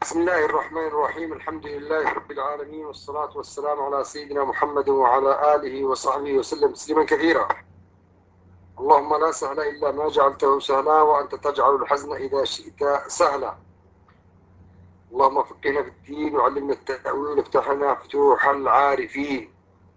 بسم الله الرحمن الرحيم. الحمد لله رب العالمين، والصلاة والسلام على سيدنا محمد وعلى آله وصحبه وسلم تسليما كثيرا. اللهم لا سهل إلا ما جعلته سهلا، وأنت تجعل الحزن إذا شئت سهلا. اللهم فقهنا في الدين وعلمنا التأويل، افتح لنا فتوح العارفين.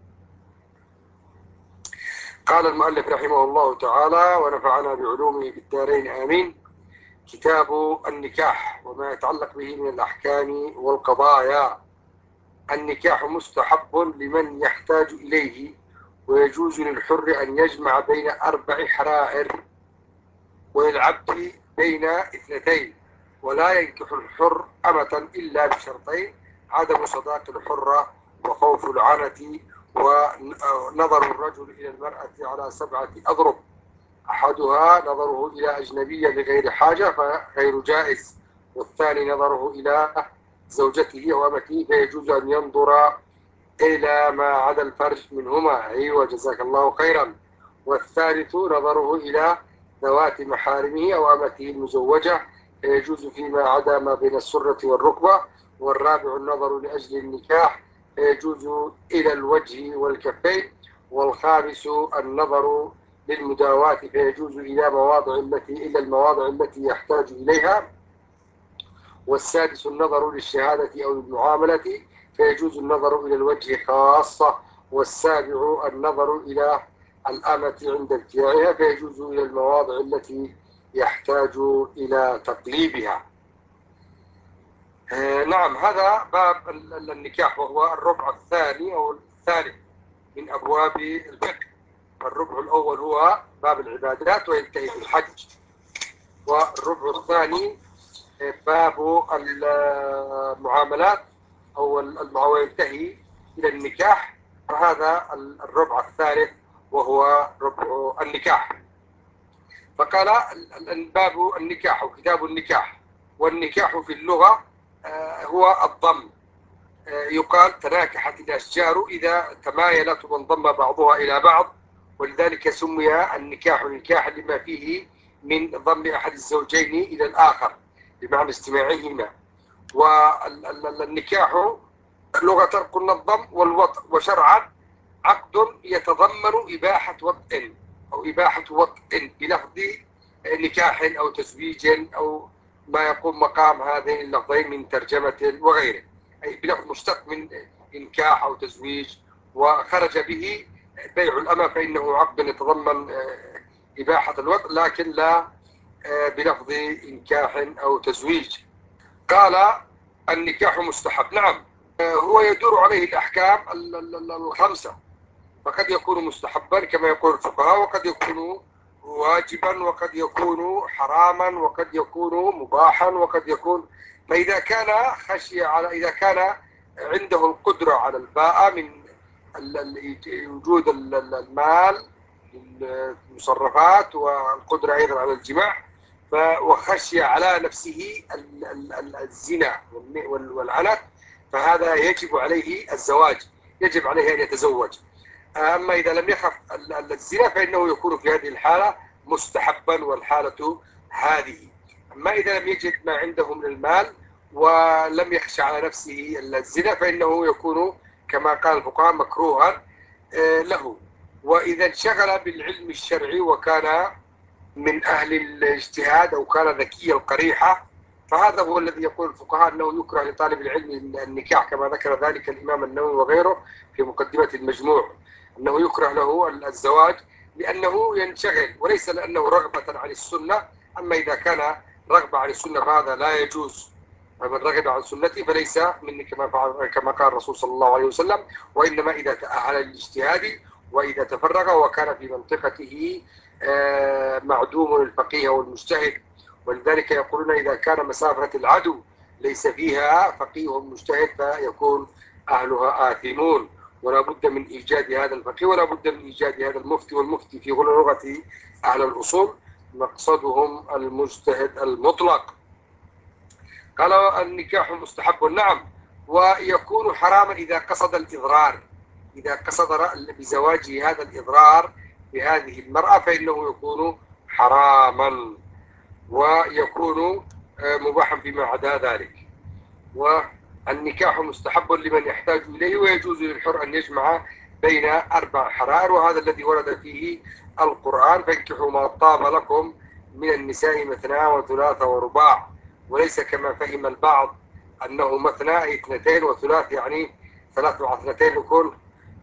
قال المؤلف رحمه الله تعالى ونفعنا بعلومه في الدارين آمين. كتاب النكاح وما يتعلق به من الأحكام والقضايا. النكاح مستحب لمن يحتاج إليه، ويجوز للحر أن يجمع بين 4 حرائر، وللعبد بين 2، ولا ينكح الحر أمة إلا بشرطين: عدم صداق الحرة، وخوف العنة، ونظر الرجل إلى المرأة على 7 أضرب: أحدها نظره إلى أجنبية لغير حاجة فغير جائز، والثاني نظره إلى زوجته وأمته فيجوز أن ينظر إلى ما عدا الفرج منهما. أيوة، جزاك الله خيرا. والثالث نظره إلى ذوات محارمه أو أمته المزوجة فيجوز فيما عدا ما بين السرة والركبة. والرابع النظر لأجل النكاح فيجوز إلى الوجه والكفين. والخامس النظر للمداواة فيجوز إلى المواضع التي يحتاج إليها. والسادس النظر للشهادة أو المعاملة فيجوز النظر إلى الوجه خاصة. والسابع النظر إلى الأمة عند ابتياعها فيجوز إلى المواضع التي يحتاج إلى تقليبها. نعم، هذا باب النكاح، وهو الربع الثاني أو الثالث من أبواب الفقه. الربع الأول هو باب العبادات وينتهي بالحج، والربع الثاني باب المعاملات أو وينتهي إلى النكاح، فهذا الربع الثالث وهو ربع النكاح. فقال باب النكاح أو كتاب النكاح. والنكاح في اللغة هو الضم. يقال تناكحت الأشجار إذا تمايلت وانضم بعضها إلى بعض، ولذلك سمي النكاح نكاحا لما فيه من ضم أحد الزوجين إلى الآخر بمعنى استماعهما. والنكاح لغة قلنا الضم والوطء، وشرعا عقد يتضمن إباحة وطء أو إباحة وطء بلفظ نكاح أو تزويج أو ما يقوم مقام هذين اللفظين من ترجمة وغيره، أي بلفظ مشتق من إنكاح أو تزويج. وخرج به بيع الأمة فإنه عقد يتضمن إباحة الوطء لكن لا بلفظ إنكاح أو تزويج. قال النكاح مستحب. نعم، هو يدور عليه الأحكام الخمسة، فقد يكون مستحبا كما يقول الفقهاء، وقد يكون واجبا، وقد يكون حراما، وقد يكون مباحا، وقد يكون. فإذا كان إذا كان عنده القدرة على الباءة من وجود المال، المصرفات، والقدرة أيضا على الجماع، وخشي على نفسه الزنا والعنت، فهذا يجب عليه الزواج، يجب عليه أن يتزوج. أما إذا لم يخف الزنا فإنه يكون في هذه الحالة مستحبا، والحالة هذه. أما إذا لم يجد ما عنده من المال ولم يخشى على نفسه الزنا فإنه يكون كما قال الفقهاء مكروها له. وإذا انشغل بالعلم الشرعي وكان من أهل الاجتهاد أو كان ذكي القريحة، فهذا هو الذي يقول الفقهاء أنه يكره لطالب العلم النكاح، كما ذكر ذلك الإمام النووي وغيره في مقدمة المجموع، أنه يكره له الزواج لأنه ينشغل وليس لأنه رغبة عن السنة. أما إذا كان رغبة عن السنة فهذا لا يجوز، فمن رغب عن سنتي فليس مني كما قال الرسول صلى الله عليه وسلم. وإنما إذا تأهل للاجتهاد وإذا تفرغ وكان في منطقته معدوم الفقيه والمجتهد. ولذلك يقولون إذا كان مسافة العدو ليس فيها فقيه مجتهد فيكون أهلها آثمون، ولا بد من إيجاد هذا الفقيه ولا بد من إيجاد هذا المفتي. والمفتي في لغة أهل الأصول مقصدهم المجتهد المطلق. قال النكاح مستحب. نعم، ويكون حراما إذا قصد الإضرار، إذا قصد بزواجه هذا الإضرار بهذه المرأة فإنه يكون حراما، ويكون مباحا فيما عدا ذلك. والنكاح مستحب لمن يحتاج إليه، ويجوز للحر أن يجمع بين 4 حرائر، وهذا الذي ورد فيه القرآن: فانكحوا ما طاب لكم من النساء مثنى وثلاث ورباع، وليس كما فهم البعض أنه مثنى أي 2 وثلاث يعني 3 مع 2 يكون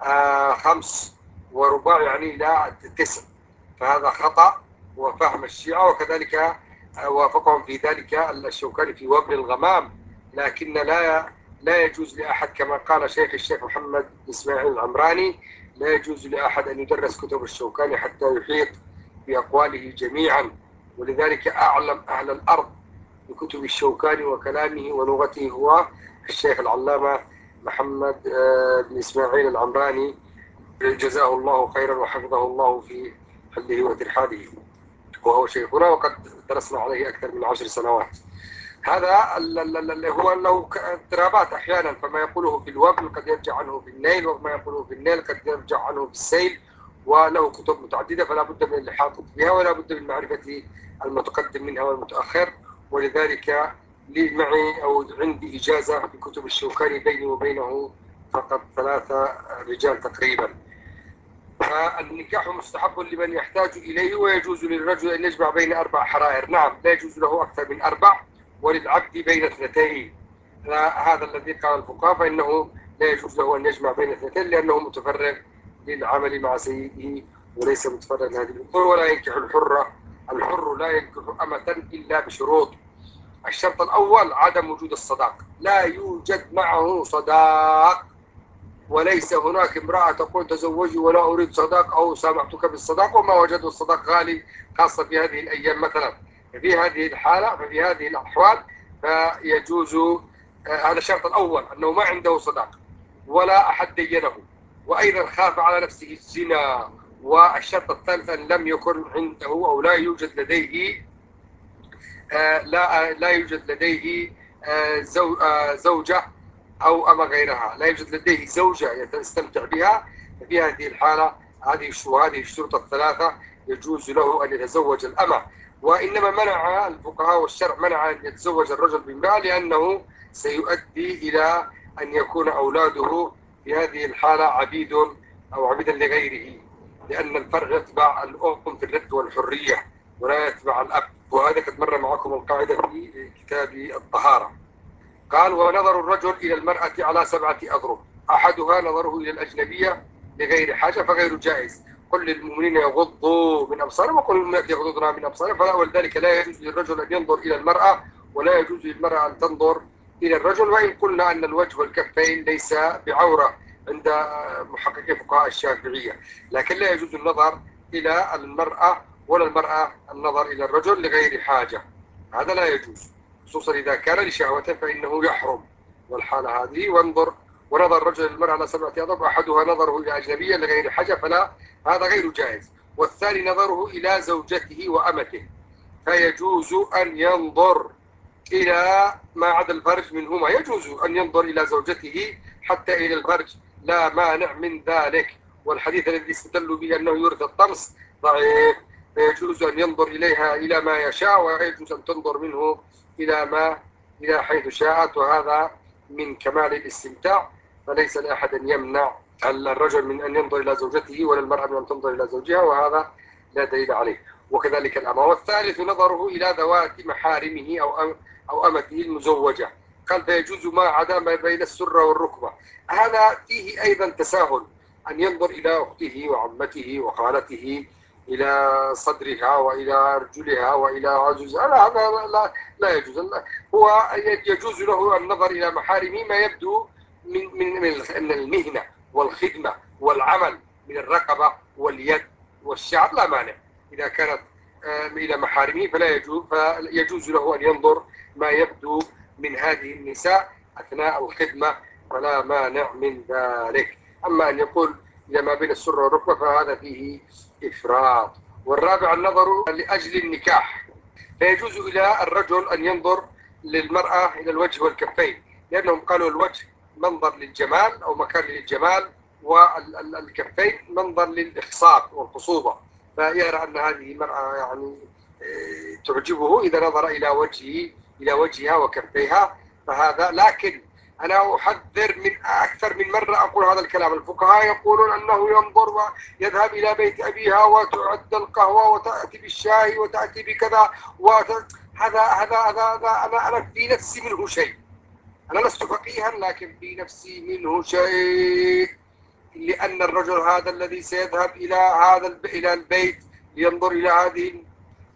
5 ورباع يعني لا 9. فهذا خطأ وفهم الشيعة، وكذلك وافقهم في ذلك الشوكاني في وابل الغمام. لكن لا يجوز لأحد، كما قال الشيخ محمد إسماعيل العمراني: لا يجوز لأحد أن يدرس كتب الشوكاني حتى يحيط بأقواله جميعا. ولذلك أعلم أهل الأرض بكتب الشوكاني وكلامه ولغته هو الشيخ العلامة محمد بن إسماعيل العمراني، جزاه الله خيرا وحفظه الله في حله وترحاله، وهو شيخنا وقد درسنا عليه أكثر من 10 سنوات. هذا اللي هو له اضطرابات أحيانا، فما يقوله في الوبل قد يرجع عنه في النيل، وما يقوله في النيل قد يرجع عنه في السيل، وله كتب متعددة، فلا بد من الإحاطة بها، ولا بد من معرفة المتقدم منها والمتأخر. ولذلك لي معي أو عندي إجازة في كتب الشوكاني بيني وبينه فقط 3 رجال تقريبا. فالنكاح مستحب لمن يحتاج إليه، ويجوز للرجل أن يجمع بين 4 حرائر. نعم، لا يجوز له أكثر من 4، وللعبد بين 2. هذا الذي قال الفقهاء، فإنه لا يجوز له أن يجمع بين 2 لأنه متفرغ للعمل مع سيده وليس متفرغ لهذه الأمور. ولا ينكح الحر لا ينكح أمة إلا بشروط: الشرط الأول عدم وجود الصداق، لا يوجد معه صداق، وليس هناك امرأة تقول تزوجي ولا أريد صداق أو سامحتك بالصداق وما وجدوا الصداق غالي، خاصة في هذه الأيام مثلا. في هذه الحالة، ففي هذه الأحوال فيجوز هذا الشرط الأول، أنه ما عنده صداق ولا أحد دينه، وأيضا خاف على نفسه الزنا. والشرط الثالث أن لم يكن عنده أو لا يوجد لديه لا يوجد لديه زوجة أو أما غيرها، لا يوجد لديه زوجة يستمتع بها. في هذه الحالة هذه الشروط ال3 يجوز له أن يتزوج الأمة. وإنما منع الفقهاء والشرع منع أن يتزوج الرجل بامرأة لأنه سيؤدي إلى أن يكون أولاده في هذه الحالة عبيد أو عبيدا لغيره، لأن الفرع يتبع الأم في الرد والحرية ولا يتبع الأب. وهذا قد مر معكم القاعدة في كتاب الطهارة. قال: ونظر الرجل إلى المرأة على 7 أضرب، أحدها نظره إلى الأجنبية لغير حاجة فغير جائز. قل للمؤمنين يغضوا من أبصارهم وقل للمؤمنات يغضضن من أبصارهم. ولذلك لا يجوز للرجل أن ينظر إلى المرأة، ولا يجوز للمرأة أن تنظر إلى الرجل، وإن قلنا أن الوجه والكفين ليس بعورة عند محققي فقهاء الشافعية، لكن لا يجوز النظر إلى المرأة ولا المرأة النظر إلى الرجل لغير حاجة، هذا لا يجوز، خصوصا إذا كان لشهوة فإنه يحرم. والحالة هذه ونظر الرجل للمرأة على 7 أضرب، أحدها نظره إلى أجنبية لغير حاجة فلا، هذا غير جائز. والثاني نظره إلى زوجته وأمته، فيجوز أن ينظر إلى ما عدا الفرج منهما، يجوز أن ينظر إلى زوجته حتى إلى الفرج، لا مانع من ذلك. والحديث الذي استدلوا به أنه يورث الطمس ضعيف، فيجوز أن ينظر إليها إلى ما يشاء، ويجوز أن تنظر منه إلى حيث شاءت، وهذا من كمال الاستمتاع. فليس لأحد أن يمنع الرجل من أن ينظر إلى زوجته ولا المرأة من أن تنظر إلى زوجها، وهذا لا دليل عليه. وكذلك الأمة. والثالث نظره إلى ذوات محارمه أو أمته المزوجة، قال: فيجوز ما عدا ما بين السرة والركبة. هذا فيه أيضا تساهل، أن ينظر إلى أخته وعمته وخالته إلى صدرها وإلى رجلها وإلى عجوزها، هذا لا يجوز. هو يجوز له النظر إلى محارمه ما يبدو من المهنة والخدمة والعمل من الرقبة واليد والشعر، لا مانع. إذا كانت إلى محارمه فيجوز له أن ينظر ما يبدو من هذه النساء أثناء الخدمة، فلا مانع من ذلك. أما أن يقول إلى ما بين السرة والركبة فهذا فيه إفراط. والرابع النظر لأجل النكاح، فيجوز إلى الرجل أن ينظر للمرأة إلى الوجه والكفين، لأنهم قالوا الوجه منظر للجمال أو مكان للجمال، والكفين منظر للإخصاب والخصوبة، فيرى أن هذه المرأة يعني تعجبه إذا نظر إلى وجهها وكفيها، فهذا، لكن أنا أحذر من أكثر من مرة أقول هذا الكلام. الفقهاء يقولون أنه ينظر ويذهب إلى بيت أبيها وتعد القهوة وتأتي بالشاي وتأتي بكذا أنا في نفسي منه شيء. أنا لست فقيها لكن في نفسي منه شيء، لأن الرجل هذا الذي سيذهب إلى البيت لينظر إلى هذه.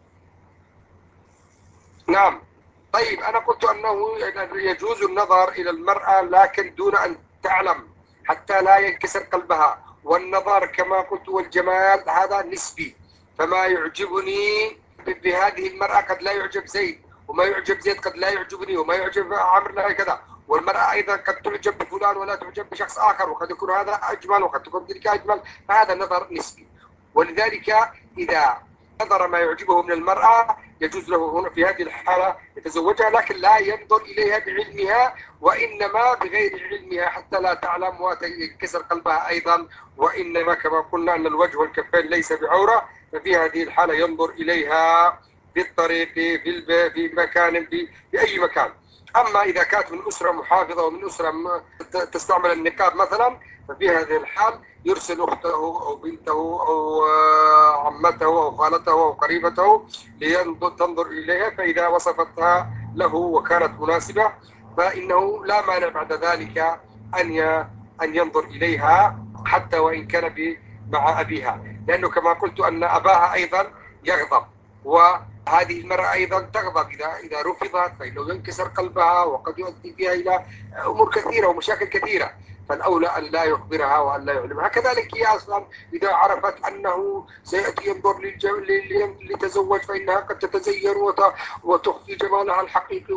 نعم. طيب أنا قلت أنه يجوز النظر إلى المرأة لكن دون أن تعلم، حتى لا ينكسر قلبها. والنظر كما قلت والجمال هذا نسبي، فما يعجبني بهذه المرأة قد لا يعجب زيد، وما يعجب زيد قد لا يعجبني، وما يعجب عمرو لا كذا. والمرأة أيضا قد تعجب بفلان ولا تعجب بشخص آخر، وقد يكون هذا أجمل وقد تكون تلك أجمل، فهذا نظر نسبي. ولذلك إذا نظر ما يعجبه من المرأة يجوز له هنا في هذه الحالة يتزوجها، لكن لا ينظر إليها بعلمها، وإنما بغير علمها حتى لا تعلم وينكسر قلبها أيضا. وإنما كما قلنا أن الوجه والكفين ليس بعورة، ففي هذه الحالة ينظر إليها في الطريق في مكان في أي مكان. أما إذا كانت من أسرة محافظة ومن أسرة تستعمل النقاب مثلا، ففي هذه الحال يرسل أخته أو بنته أو عمته أو خالته أو قريبته لتنظر إليها، فإذا وصفتها له وكانت مناسبة فإنه لا مانع بعد ذلك أن ينظر إليها حتى وإن كان مع أبيها، لأنه كما قلت أن أباها أيضا يغضب، وهذه المرأة أيضا تغضب إذا رفضت، فإنه ينكسر قلبها وقد يؤدي بها إلى أمور كثيرة ومشاكل كثيرة. فالأولى أن لا يخبرها وأن لا يعلمها. كذلك هي أصلا إذا عرفت أنه سيأتي ينظر لتزوج فإنها قد تتزين وتخفي جمالها الحقيقي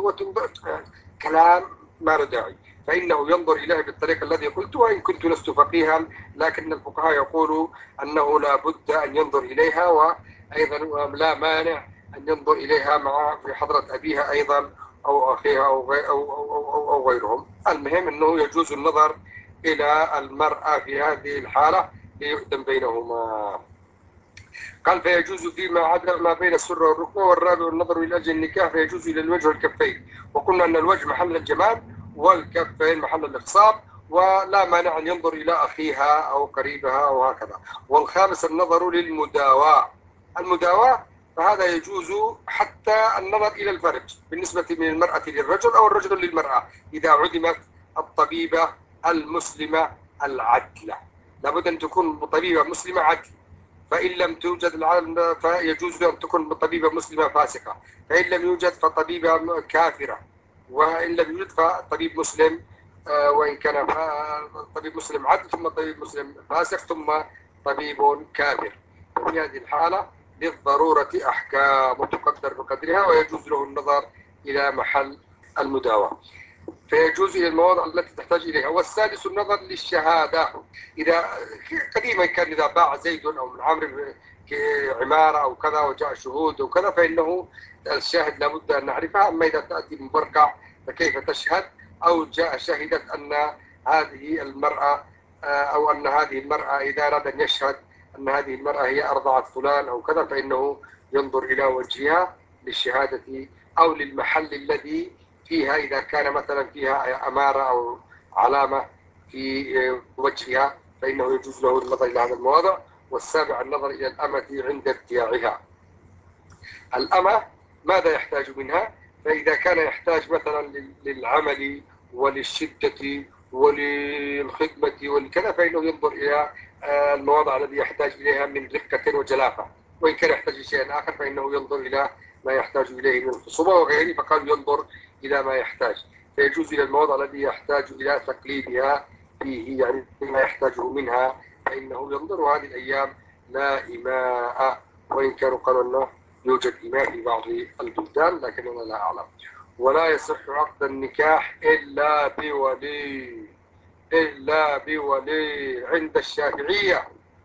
كلام ما له داعي. فإنه ينظر إليها بالطريقة الذي قلت، وإن كنت لست فقيها لكن الفقهاء يقولوا أنه لا بد أن ينظر إليها، وأيضا لا مانع أن ينظر إليها في حضرة أبيها أيضا أو أخيها أو غيرهم. المهم أنه يجوز النظر إلى المرأة في هذه الحالة ليؤتم بينهما. قال فيجوز فيما عدا ما بين السرة والركبة. والرابع النظر إلى أجل النكاح فيجوز إلى الوجه والكفين، وقلنا أن الوجه محل الجمال والكفين محل الإخصاب، ولا مانع أن ينظر إلى أخيها أو قريبها وهكذا. والخامس النظر للمداواة. المداواة فهذا يجوز حتى النظر إلى الفرج بالنسبة من المرأة للرجل أو الرجل للمرأة، إذا عدمت الطبيبة المسلمة العدلة. لابد أن تكون طبيبة مسلمة عدل. فإن لم توجد العالم فيجوز أن تكون طبيبة مسلمة فاسقة، فإن لم يوجد فطبيبة كافرة، وإن لم يوجد فطبيب مسلم، وإن كان طبيب مسلم عدل ثم طبيب مسلم فاسق ثم طبيب كافر. في هذه الحالة للضرورة أحكام تقدر بقدرها، ويجوز له النظر إلى محل المداواة، فيجوز إلى المواضع التي تحتاج إليها. والسادس النظر للشهادة. إذا قديما كان إذا باع زيد أو من عمرو عمارة أو كذا وجاء شهود وكذا فإنه الشاهد لابد أن نعرفها. أما إذا تأتي مبرقع فكيف تشهد؟ أو جاء شهدت أن هذه المرأة أو أن هذه المرأة إذا أراد أن يشهد أن هذه المرأة هي أرضعت فلان أو كذا، فإنه ينظر إلى وجهها للشهادة أو للمحل الذي فيها، إذا كان مثلا فيها أمارة أو علامة في وجهها فإنه يجوز له النظر إلى هذا المواضع. والسابع النظر إلى الأمة عند ابتياعها. الأمة ماذا يحتاج منها؟ فإذا كان يحتاج مثلا للعمل وللشدة وللخدمة ولكذا فإنه ينظر إلى المواضع التي يحتاج إليها من رقة وجلافة. وإن كان يحتاج لشيء آخر فإنه ينظر إلى ما يحتاج إليه من الخصوبة وغيره، فقال ينظر إلى ما يحتاج. فيجوز إلى المواضع التي يحتاج إلى تقليدها فيه، يعني ما يحتاجه منها فإنه ينظر. هذه الأيام لا إماء، وإن كانوا قالوا أنه يوجد إماء في بعض البلدان لكننا لا أعلم. ولا يصح عقد النكاح إلا بولي عند الشافعية.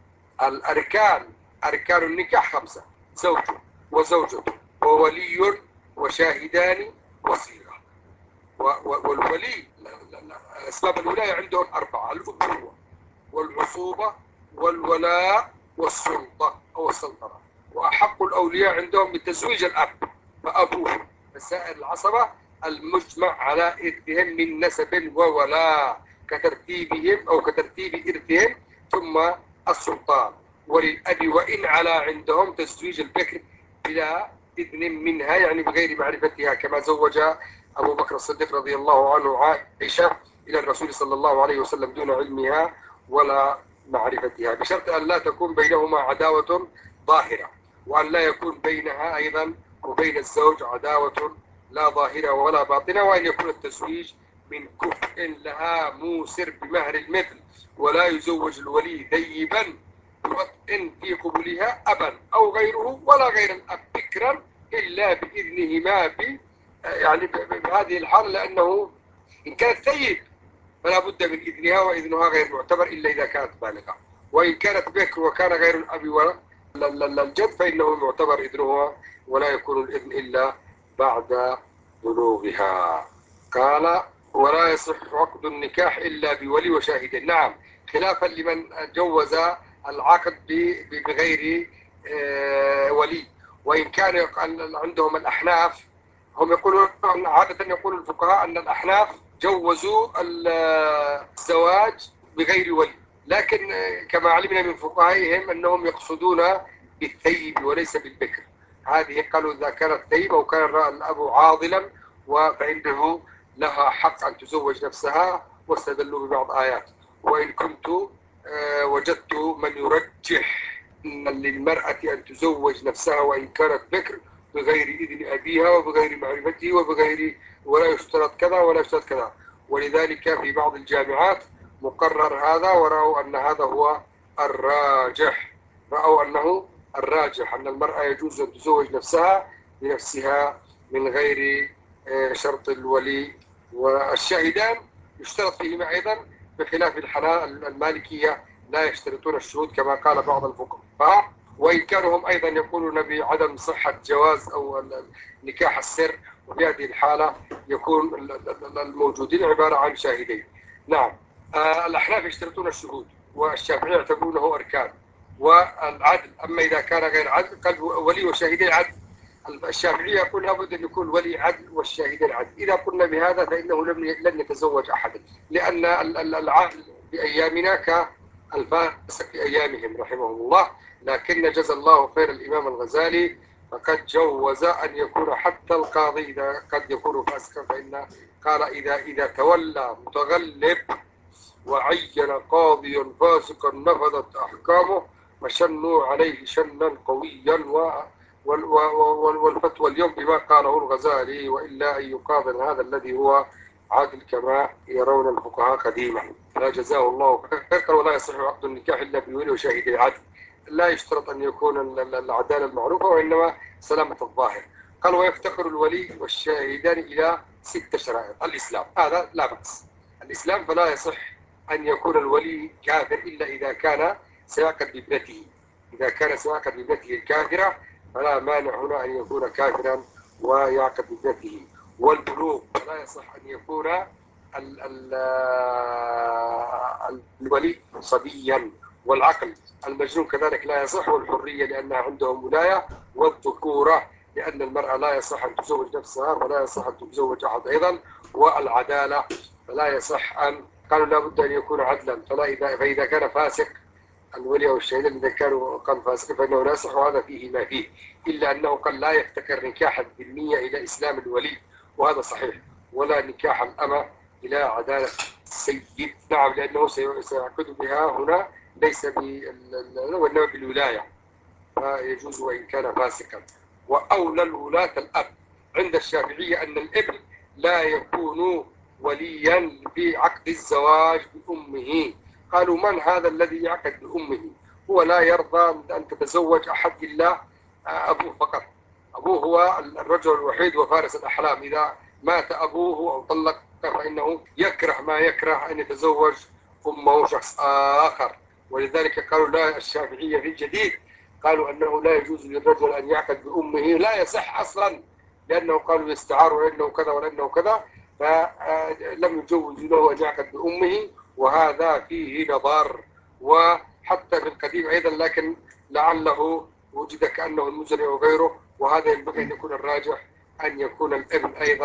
أركان النكاح 5: زوج وزوجته وولي وشاهدان وصيغة. والولي أسباب الولاية عندهم 4: الأبوة والعصوبة والولاء والسلطة أو السلطنة. وأحق الأولياء عندهم بتزويج الأب فأبوه، فسائر العصبة المجمع على إرثهم من نسب وولاء كترتيبهم أو كترتيب إرثهم، ثم السلطان. وللأب وإن على عندهم تزويج البكر بلا إذن منها، يعني بغير معرفتها، كما زوج أبو بكر الصديق رضي الله عنه عائشة إلى الرسول صلى الله عليه وسلم دون علمها ولا معرفتها، بشرط أن لا تكون بينهما عداوة ظاهرة، وأن لا يكون بينها أيضا وبين الزوج عداوة لا ظاهرة ولا باطنة، وأن يكون التزويج من كفء لها موسر بمهر المثل، ولا يزوج الولي ذيبا بوطء في قبولها أبا أو غيره ولا غير الأب بكرا إلا بإذنهما يعني بهذه الحالة، لأنه إن كانت ثيب فلا بد من إذنها، وإذنها غير معتبر إلا إذا كانت بالغة، وإن كانت بكر وكان غير الأب ولا الجد فإنه معتبر إذنها، ولا يكون الإذن إلا بعد بلوغها. قال ولا يصح عقد النكاح إلا بولي وشاهد. نعم، خلافا لمن جوز العقد بغير ولي. وإن كان عندهم الأحناف، هم يقولون عادة، يقول الفقهاء أن الأحناف جوزوا الزواج بغير ولي، لكن كما علمنا من فقهائهم أنهم يقصدون بالثيب وليس بالبكر. هذه قالوا إذا كانت ثيب أو كان الأب عاضلا فإنه لها حق أن تزوج نفسها، واستدلوا ببعض آيات. وإن كنت وجدت من يرجح أن للمرأة أن تزوج نفسها وإن كانت بكر بغير إذن أبيها وبغير معرفته ولا يشترط كذا ولا يشترط كذا. ولذلك في بعض الجامعات مقرر هذا، ورأوا أن هذا هو الراجح. رأوا أنه الراجح أن المرأة يجوز أن تزوج نفسها بنفسها من غير شرط الولي. والشاهدان يشترط فيهما أيضا، بخلاف المالكية لا يشترطون الشهود كما قال بعض الفقهاء، وإن كانوا هم أيضا يقولون بعدم صحة جواز أو نكاح السر، وفي هذه الحالة يكون الموجودين عبارة عن شاهدين. نعم، الأحناف يشترطون الشهود، والشافعية يعتبرونه أركان، والعدل. أما إذا كان غير عدل قال ولي وشاهدين عدل. الشافعية يقول لابد أن يكون ولي عدل والشاهدين عدل. إذا قلنا بهذا فإنه لن يتزوج أحد، لأن العدل بأيامنا كالفاسق في أيامهم رحمهم الله. لكن جزى الله خير الإمام الغزالي، فقد جوز أن يكون حتى القاضي إذا قد يكون فاسقا، فإن قال إذا تولى متغلب وعين قاضيا فاسقا نفذت أحكامه فشنوا عليه شنا قويا. والفتوى اليوم بما قاله الغزالي، وإلا أي قاض هذا الذي هو عادل كما يرون الفقهاء قديما. لا جزاه الله خير. ولا يصح عقد النكاح إلا بولي وشاهد العدل. لا يشترط أن يكون العدالة المعروفة، وإنما سلامة الظاهر. قال ويفتقر الولي والشاهدان إلى 6 شرائط. الإسلام هذا لا بأس، الإسلام فلا يصح أن يكون الولي كافر إلا إذا كان سيعقد بابنته. إذا كان سيعقد بابنته الكافرة فلا مانع هنا أن يكون كافرا ويعقد بابنته. والبلوغ فلا يصح أن يكون الولي صبيا. والعقل المجنون كذلك لا يصح. والحرية لأنها عندهم ولاية. والذكورة لأن المرأة لا يصح أن تزوج نفسها فلا يصح أن تزوج أحد أيضا. والعدالة فلا يصح أن قالوا لا بد أن يكون عدلا، فإذا كان فاسق الولي أو الشهيد إذا كان فاسق فإنه لا يصح، وهذا فيه ما فيه، إلا أنه قد لا يفتكر نكاح الذمية إلى إسلام الولي، وهذا صحيح. ولا نكاح الأمة إلى عدالة السيد. نعم، لأنه سيعقد بها هنا ليس وإنما بالولاية، فيجوز وإن كان فاسقا. وأولى الولاة الأب. عند الشافعية أن الابن لا يكون وليا بعقد الزواج بأمه. قالوا من هذا الذي يعقد بأمه؟ هو لا يرضى أن تتزوج أحد إلا أبوه فقط. أبوه هو الرجل الوحيد وفارس الأحلام. إذا مات أبوه أو طلق فإنه يكره ما يكره أن يتزوج أمه شخص آخر. ولذلك قالوا لا، الشافعية في الجديد قالوا أنه لا يجوز للرجل أن يعقد بأمه، لا يصح أصلا، لأنه قالوا يستعار ولأنه كذا ولأنه كذا، فلم يجوز له أن يعقد بأمه، وهذا فيه نظر. وحتى في القديم أيضا، لكن لعله وجد كأنه المزني وغيره، وهذا ينبغي أن يكون الراجح أن يكون الابن أيضا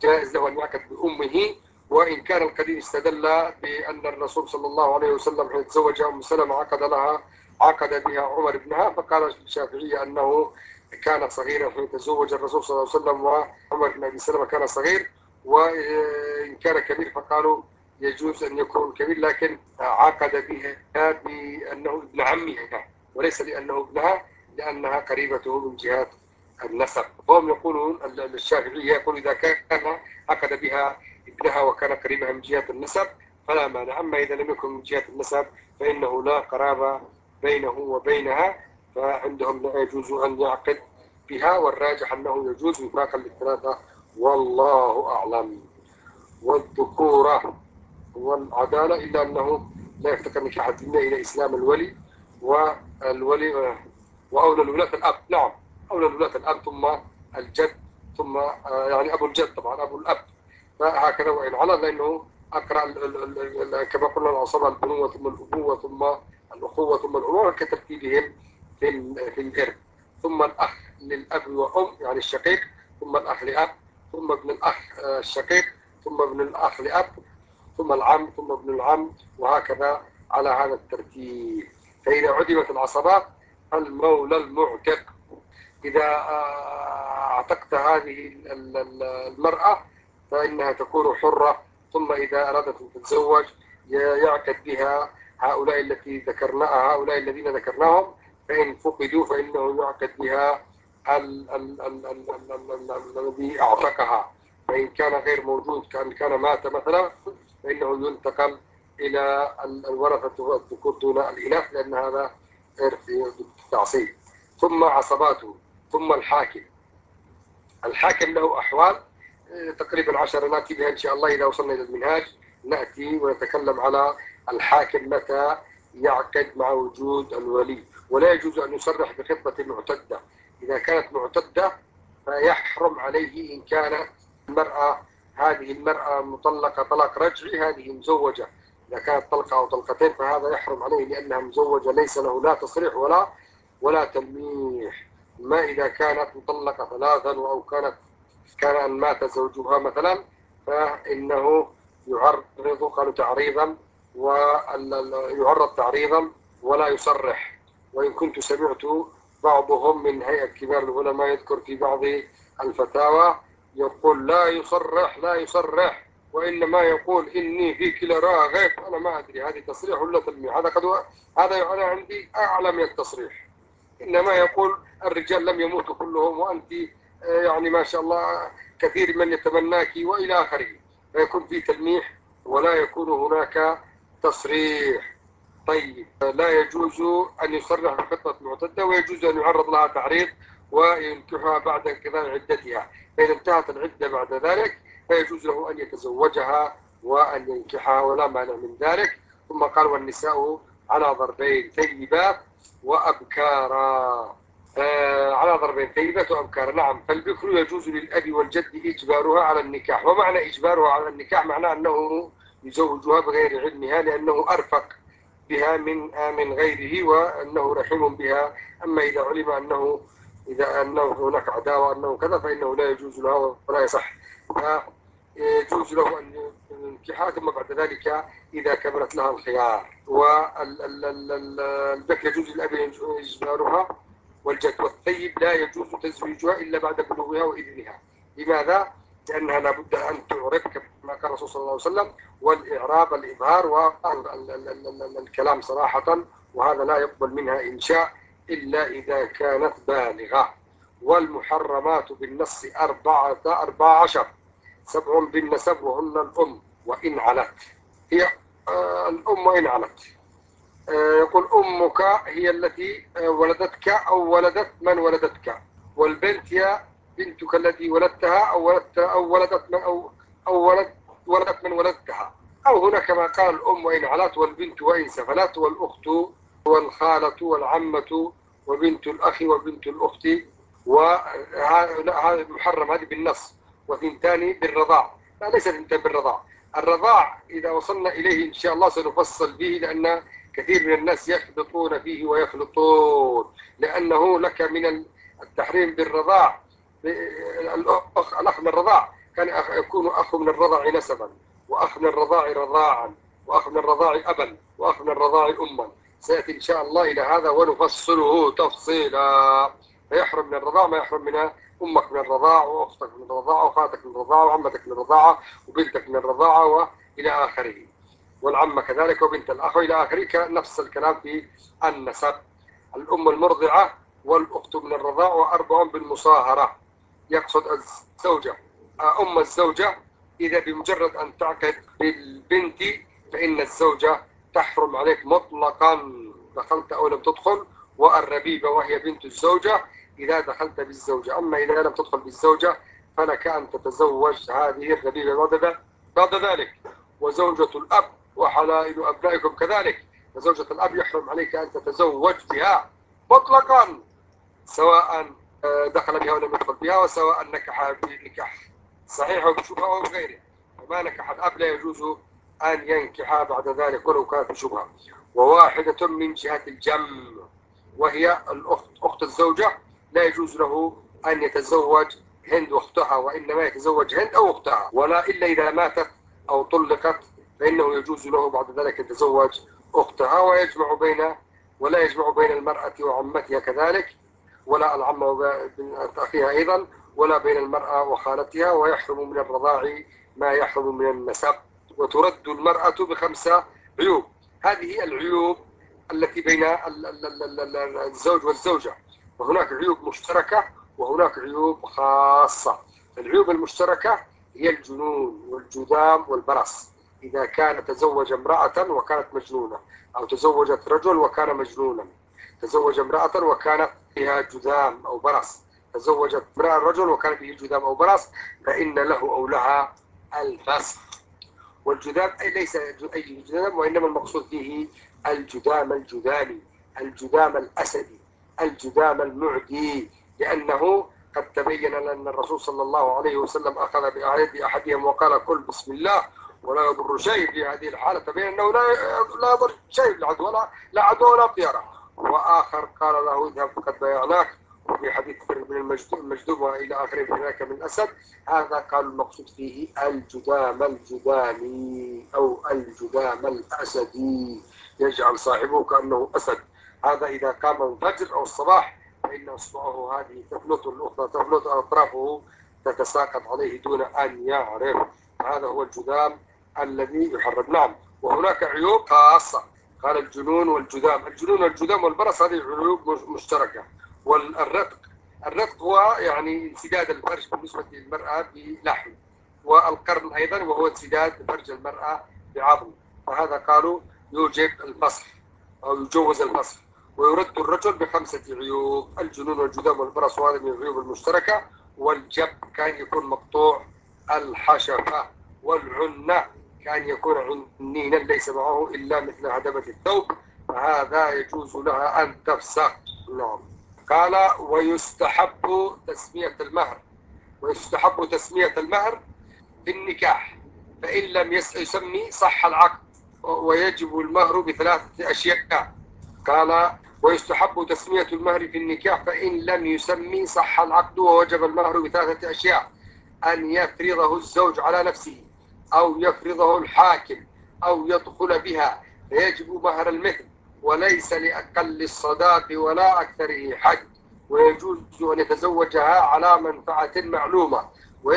جائز له أن يعقد بأمه. وإن كان القديم استدل بأن الرسول صلى الله عليه وسلم حين تزوج أم سلمة عقد بها عمر ابنها، فقال الشافعية أنه كان صغيرا حين تزوج الرسول صلى الله عليه وسلم، وعمر بن أبي سلمة كان صغير. وإن كان كبير فقالوا يجوز أن يكون كبير، لكن عقد بها بأنه ابن عمها وليس لأنه ابنها، لأنها قريبته من جهة النسب. وهم يقولون الشافعية يقول إذا كان عقد بها ابنها وكان قريبها من جهة النسب فلا مانع، أما إذا لم يكن من جهة النسب فإنه لا قرابة بينه وبينها، فعندهم لا يجوز أن يعقد بها، والراجح أنه يجوز وفاقا للثلاثة والله أعلم. والذكورة والعدالة، إلا أنه لا يفتقر نكاح الدنيا إلى إسلام الولي، والولي وأولى الولاة الأب. نعم، أولى الولاة الأب ثم الجد ثم يعني أبو الجد طبعا أبو الأب، فهكذا وإن على، لأنه أقرأ كما قلنا العصبة البنوة ثم الأبوة ثم الأخوة ثم الأمومة كترتيبهم في الإرث. ثم الأخ للأب وأم يعني الشقيق، ثم الأخ لأب، ثم ابن الأخ الشقيق، ثم ابن الأخ لأب، ثم العم، ثم ابن العم، وهكذا على هذا الترتيب. فإذا عدمت العصبات المولى المعتق. إذا اعتقت هذه المرأة فإنها تكون حرة، ثم إذا أرادت أن تتزوج يعقد بها هؤلاء الذين ذكرناهم، فإن فقدوا فإنه يعقد بها الذي أعتقها. فإن كان غير موجود كان مات مثلا فإنه ينتقل إلى الورثة والذكور دون الإناث، لأن هذا إرث بالتعصيب. ثم عصباته. ثم الحاكم له أحوال تقريبا 10 نأتي بها إن شاء الله إذا وصلنا إلى المنهاج، نأتي ونتكلم على الحاكم متى يعقد مع وجود الولي. ولا يجوز أن يصرح بخطبة معتدة. إذا كانت معتدة فيحرم عليه إن كانت هذه المرأة مطلقة طلاق رجعي، هذه مزوجة. إذا كانت طلقة أو طلقتين فهذا يحرم عليه لأنها مزوجة، ليس له لا تصريح ولا تلميح. ما إذا كانت مطلقة 3 أو كان أن مات زوجها مثلا فإنه قالوا تعريضا، ويعرض تعريضا ولا يصرح. وإن كنت سمعت بعضهم من هيئة كبار العلماء يذكر في بعض الفتاوى يقول لا يصرح وإنما يقول إني فيك لراغب. أنا ما أدري هذه تصريح ولا تلميح، هذا أنا عندي أعلى من التصريح. إنما يقول الرجال لم يموتوا كلهم وأنت يعني ما شاء الله كثير من يتمناك وإلى آخره، فيكون في تلميح ولا يكون هناك تصريح. طيب، لا يجوز أن يصرح بخطبة معتدة، ويجوز أن يعرض لها تعريض وينكحها بعد انقضاء عدتها. فإذا انتهت العدة بعد ذلك فيجوز له أن يتزوجها وأن ينكحها ولا مانع من ذلك. ثم قال والنساء على ضربين ثيبات وأبكارا. على ضربين ثيبات وأبكارا. نعم، فالبكر يجوز للأب والجد إجبارها على النكاح. ومعنى إجبارها على النكاح معناه أنه يزوجها بغير علمها، لأنه أرفق بها من غيره وأنه رحم بها. أما إذا علم أنه هناك عداوة أنه كذا فإنه لا يجوز لها ولا يصح. فيجوز له أن ينكحها ثم بعد ذلك إذا كملت لها الخيار. والبكر يجوز للأب إجبارها والجد. والثيب لا يجوز تزويجها إلا بعد بلوغها وإذنها. لماذا؟ لأنها لابد أن تعرب كما قال الرسول صلى الله عليه وسلم، والإعراب الإظهار والكلام صراحة، وهذا لا يقبل منها إنشاء إلا إذا كانت بالغة. والمحرمات بالنص 14، 7 بالنسب وهن الأم وإن علت. هي الأم وإن علت. يقول أمك هي التي ولدتك أو ولدت من ولدتك، والبنت هي بنتك التي ولدتها أو ولدت من ولدت من ولدتها. أو هنا كما قال الأم وإن علت، والبنت وإن سفلت، والأخت والخالة والعمة وبنت الأخ وبنت الأخت. وهذا محرم هذه بالنص. وثنتان بالرضاع. لا، ليس ثنتان بالرضاع. الرضاع إذا وصلنا إليه إن شاء الله سنفصل به، لأن كثير من الناس يخلطون فيه ويخلطون، لأنه لك من التحريم بالرضاع الأخ من الرضاع كان يكون أخ من الرضع نسبا، وأخ من الرضاع رضاعا، وأخ من الرضاع أبا، وأخ من الرضاع أما. سيأتي إن شاء الله إلى هذا ونفصله تفصيلا. فيحرم من الرضاع ما يحرم من أمك من الرضاع، وأختك من الرضاعة، وخالتك من الرضاعة، وعمتك من الرضاعة، وبنتك من الرضاعة، وإلى آخره. والعمة كذلك، وبنت الأخ إلى آخره. نفس الكلام في النسب. الأم المرضعة والأخت من الرضاع، وأربع بالمصاهرة. يقصد الزوجة أم الزوجة إذا بمجرد أن تعقد بالبنت فإن الزوجة تحرم عليك مطلقا، دخلت أو لم تدخل. والربيبة وهي بنت الزوجة إذا دخلت بالزوجة. أما إذا لم تدخل بالزوجة فلك أن تتزوج هذه الربيبة بعد ذلك. وزوجة الأب وحلائل أبنائكم كذلك. وزوجة الأب يحرم عليك أن تتزوج بها مطلقا، سواء دخل بها ولم يدخل بها، وسواء نكح بنكاح صحيح وبشبهة أو بغيره. وما نكح الأب لا يجوز أن ينكح بعد ذلك ولو كانت بشبهة. وواحدة من جهة الجمع وهي الأخت، أخت الزوجة، لا يجوز له أن يتزوج هند واختها، وإنما يتزوج هند أو أختها. ولا إلا إذا ماتت أو طلقت فإنه يجوز له بعد ذلك يتزوج أختها، ولا يجمع بين المرأة وعمتها كذلك، ولا العمة بنت أخيها أيضا، ولا بين المرأة وخالتها. ويحرم من الرضاع ما يحرم من النسب. وترد المرأة بخمسة عيوب. هذه العيوب التي بين الزوج والزوجة. وهناك عيوب مشتركة وهناك عيوب خاصة. العيوب المشتركة هي الجنون والجذام والبرص، إذا كان تزوج امرأة وكانت مجنونة، أو تزوجت رجل وكان مجنونا. تزوج امرأة وكانت فيها جذام أو برص، تزوجت امرأة رجل وكان به جذام أو برص، فإن له أو لها الفسخ. والجذام أي ليس أي جذام، وإنما المقصود فيه الجذام الجذامي، الجذام الأسدي، الجذام المعدي، لأنه قد تبين لأن الرسول صلى الله عليه وسلم أخذ بيد أحدهم وقال كل بسم الله ولا يضر شيء. في هذه الحالة تبين أنه لا يضر شيء بالعدو، لا عدو ولا طيرة. وآخر قال له اذهب فقد بايعناك. وفي حديث بن المجذوم وإلى آخره في ذلك من الأسد. هذا قال المقصود فيه الجذام الجذامي أو الجذام الأسدي، يجعل صاحبه كأنه أسد. هذا إذا قام الفجر أو الصباح فإن أصبعه هذه تفلت، الأخرى تفلت، أطرافه تتساقط عليه دون أن يعرف. هذا هو الجذام الذي يحرم. نعم. وهناك عيوب خاصة، قال الجنون والجذام. الجنون والجذام والبرص هذه عيوب مشتركة. والرتق، الرتق هو يعني انسداد الفرج بالنسبة للمرأة بلحم. والقرن أيضا وهو انسداد فرج المرأة بعظم. فهذا قالوا يوجب الفصل أو يجوز الفصل. ويرد الرجل بخمسة عيوب: الجنون والجذام والبرص، وهذا من العيوب المشتركة. والجب كان يكون مقطوع الحشفة. والعنة كان يكون عنينا ليس معه إلا مثل هدبة الثوب، فهذا يجوز لها أن تفسخ. نعم. قال ويستحب تسمية المهر. ويستحب تسمية المهر في النكاح، فإن لم يسمي صح العقد. ويجب المهر بثلاثة أشياء. قال ويستحب تسمية المهر في النكاح فإن لم يسمي صح العقد ووجب المهر بثلاثة أشياء: أن يفرضه الزوج على نفسه، أو يفرضه الحاكم، أو يدخل بها فيجب مهر المثل، وليس لأقل الصداق ولا أكثره حد. ويجوز أن يتزوجها على منفعة معلومة،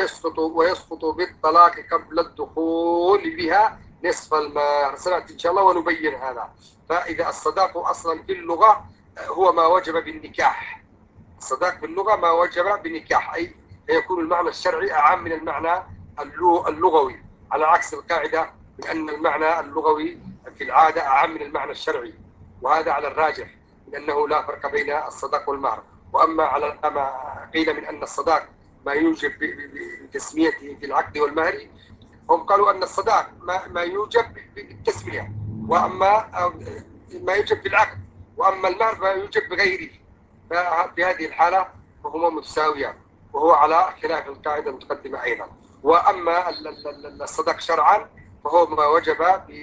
ويسقط بالطلاق قبل الدخول بها نصف المهر. سنأتي إن شاء الله ونبين هذا. فإذا الصداق أصلا في اللغة هو ما وجب بالنكاح. الصداق في اللغة ما وجب بالنكاح، أي يكون المعنى الشرعي أعم من المعنى اللغوي، على عكس القاعدة بأن المعنى اللغوي في العادة أعم من المعنى الشرعي. وهذا على الراجح، لأنه لا فرق بين الصداق والمهر. وأما على ما قيل من أن الصداق ما يوجب بتسميته في العقد والمهر، هم قالوا أن الصداق ما يوجب بالتسمية، وأما ما يوجب في العقد، وأما المهر ما يوجب بغيره. ففي هذه الحالة فهما متساويان، وهو على خلاف القاعدة المتقدمة أيضا. وأما الصداق شرعا فهو ما وجب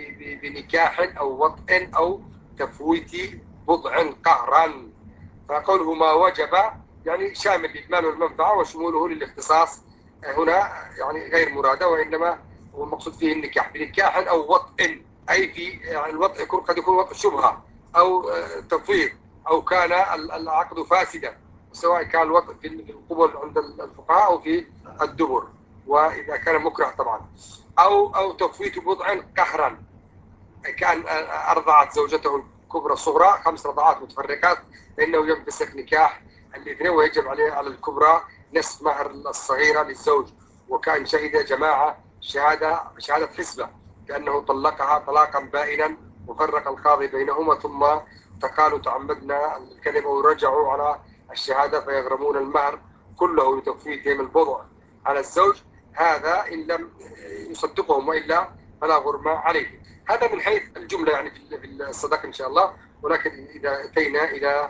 بنكاح أو وطء أو تفويت بضع قهرا. فقوله ما وجب يعني شامل للمال والمنفعة وشموله للاختصاص هنا يعني غير مرادة، وإنما هو المقصود فيه النكاح بنكاح أو وطء، أي في يعني الوطء يكون قد يكون وطء شبهة أو تفويض، أو كان العقد فاسدا، سواء كان الوطء في القبل عند الفقهاء أو في الدبر، وإذا كان مكره طبعا، أو تفويت بضع قهرا، كان أرضعت زوجته الكبرى الصغرى 5 رضعات متفرقات، فإنه ينفسخ نكاح الاثنين، ويجب على الكبرى نصف مهر الصغيرة للزوج، وكان شهد جماعة شهادة حسبة كأنه طلقها طلاقا بائنا، وفرق القاضي بينهما، ثم فقالوا تعمدنا الكذب، ورجعوا على الشهادة فيغرمون المهر كله لتفويتهم البضع على الزوج. هذا إن لم يصدقهم، وإلا فلا غرم عليه. هذا من حيث الجملة يعني في الصداقة إن شاء الله. ولكن إذا أتينا إلى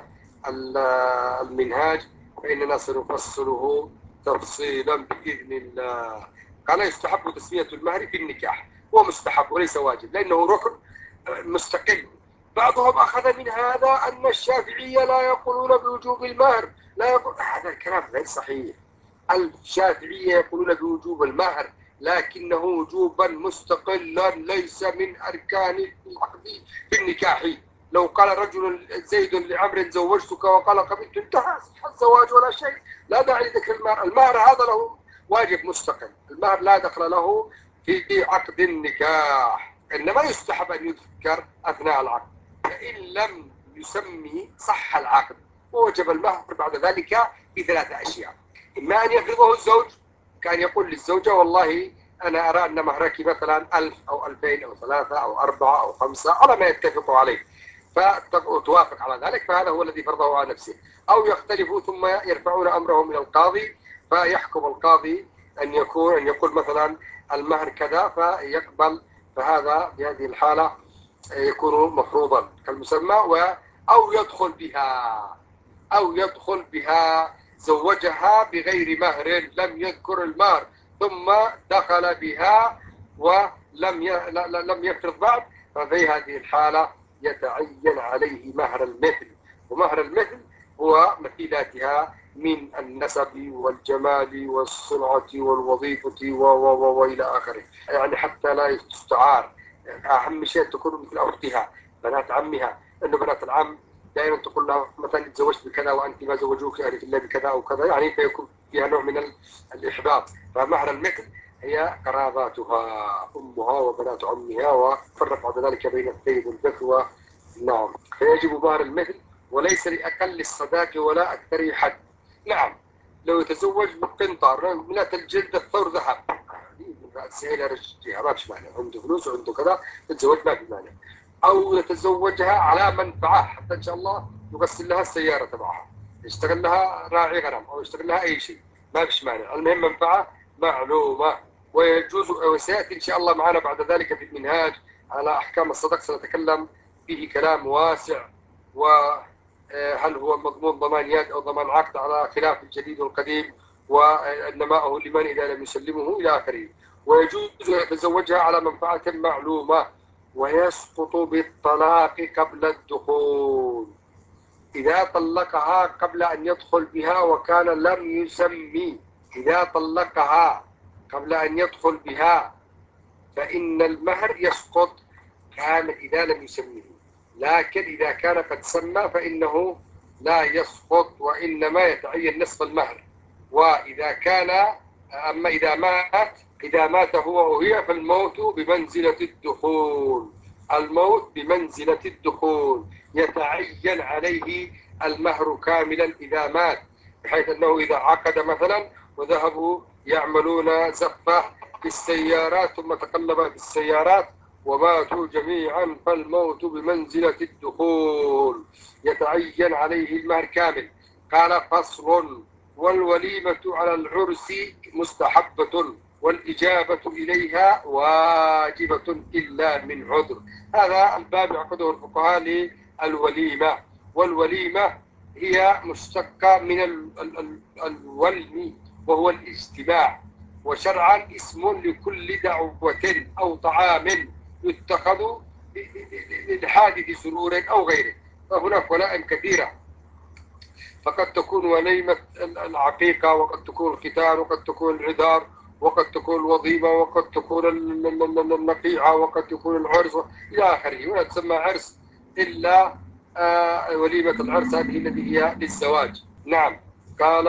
المنهاج فإننا سنفصله تفصيلا بإذن الله. قال يستحب تسمية المهر في النكاح، هو مستحب وليس واجب، لأنه ركن مستقل. بعضهم أخذ من هذا أن الشافعية لا يقولون بوجوب المهر، لا يقول، هذا الكلام غير صحيح. الشافعية يقولون بوجوب المهر، لكنه وجوبا مستقلا ليس من أركان العقد في النكاح. لو قال رجل زيد لعمر زوجتك وقال قبلت، انتهى الزواج ولا شيء، لا داعي لذكر المهر. المهر هذا له واجب مستقل، المهر لا دخل له في عقد النكاح، إنما يستحب أن يذكر أثناء العقد، فإن لم يسمي صح العقد، ووجب المهر بعد ذلك ب3 أشياء. إما أن يفرضه الزوج، كان يقول للزوجة والله أنا أرى أن مهرك مثلا 1000 أو 2000 أو 3 أو 4 أو 5 على ما يتفقوا عليه، فتوافق على ذلك، فهذا هو الذي فرضه على نفسه. أو يختلفوا ثم يرفعون أمرهم إلى القاضي، فيحكم القاضي أن يقول مثلا المهر كذا فيقبل، فهذا بهذه الحالة يكون مفروضا كالمسمى. أو يدخل بها زوجها بغير مهر، لم يذكر المهر ثم دخل بها لم يفرض بعد، ففي هذه الحالة يتعين عليه مهر المثل. ومهر المثل هو مثيلاتها من النسب والجمال والصنعة والوظيفة وإلى آخره، يعني حتى لا تستعار. أهم شيء تكون مثل أختها، بنات عمها، أنه بنات العم دائما تقول لها مثلا تزوجت بكذا وأنت ما زوجوك أهلك إلا بكذا أو كذا، يعني فيكون فيها نوع من الإحباط. فمهر المثل هي قراباتها، أمها وبنات عمها، وفرق بعد ذلك بين الثيب والبكر. نعم، فيجب مهر المثل، وليس لأقل الصداق ولا أكثر حد. نعم، لو يتزوج بقنطار من الجلد الثور ذهب، سهيلة رجعها ما فيش مانع، عنده فلوس وعنده كذا، تتزوج ما في مانع. أو يتزوجها على منفعة، حتى إن شاء الله يغسل لها السيارة تبعها، يشتغل لها راعي غنم أو يشتغل لها أي شيء، ما فيش مانع، المهم منفعة معلومة. ويجوز، وسيأتي إن شاء الله معنا بعد ذلك في المنهاج على أحكام الصدق، سنتكلم فيه كلام واسع، وهل هو مضمون ضمان يد أو ضمان عقد على خلاف الجديد والقديم، وإنما لمن إذا لم يسلمه إلى آخره. ويجوز أن يتزوجها على منفعة معلومة، ويسقط بالطلاق قبل الدخول. إذا طلقها قبل أن يدخل بها وكان لم يسمي، إذا طلقها قبل أن يدخل بها فإن المهر يسقط، كان إذا لم يسميه. لكن إذا كان قد سمى فإنه لا يسقط، وإنما يتعين نصف المهر. وإذا كان، أما إذا مات هو وهي فالموت بمنزلة الدخول، الموت بمنزلة الدخول، يتعين عليه المهر كاملا إذا مات، بحيث أنه إذا عقد مثلا وذهبوا يعملون زفة في السيارات ثم تقلب في السيارات وماتوا جميعا، فالموت بمنزلة الدخول، يتعين عليه المهر كامل. قال فصل: والوليمة على العرس مستحبة، والإجابة إليها واجبة إلا من عذر. هذا الباب يعقده الفقهاء للوليمة. والوليمة هي مشتقة من الولم، وهو الاجتماع، وشرعا اسم لكل دعوة أو طعام يتخذ لحادث سرور أو غيره. فهناك ولائم كثيرة، فقد تكون وليمة العقيقة، وقد تكون الختان، وقد تكون العذار، وقد تكون الوظيفة، وقد تكون النقيعة، وقد تكون العرس إلى آخره. ولا تسمى عرس إلا وليمة العرس هذه التي هي للزواج. نعم. قال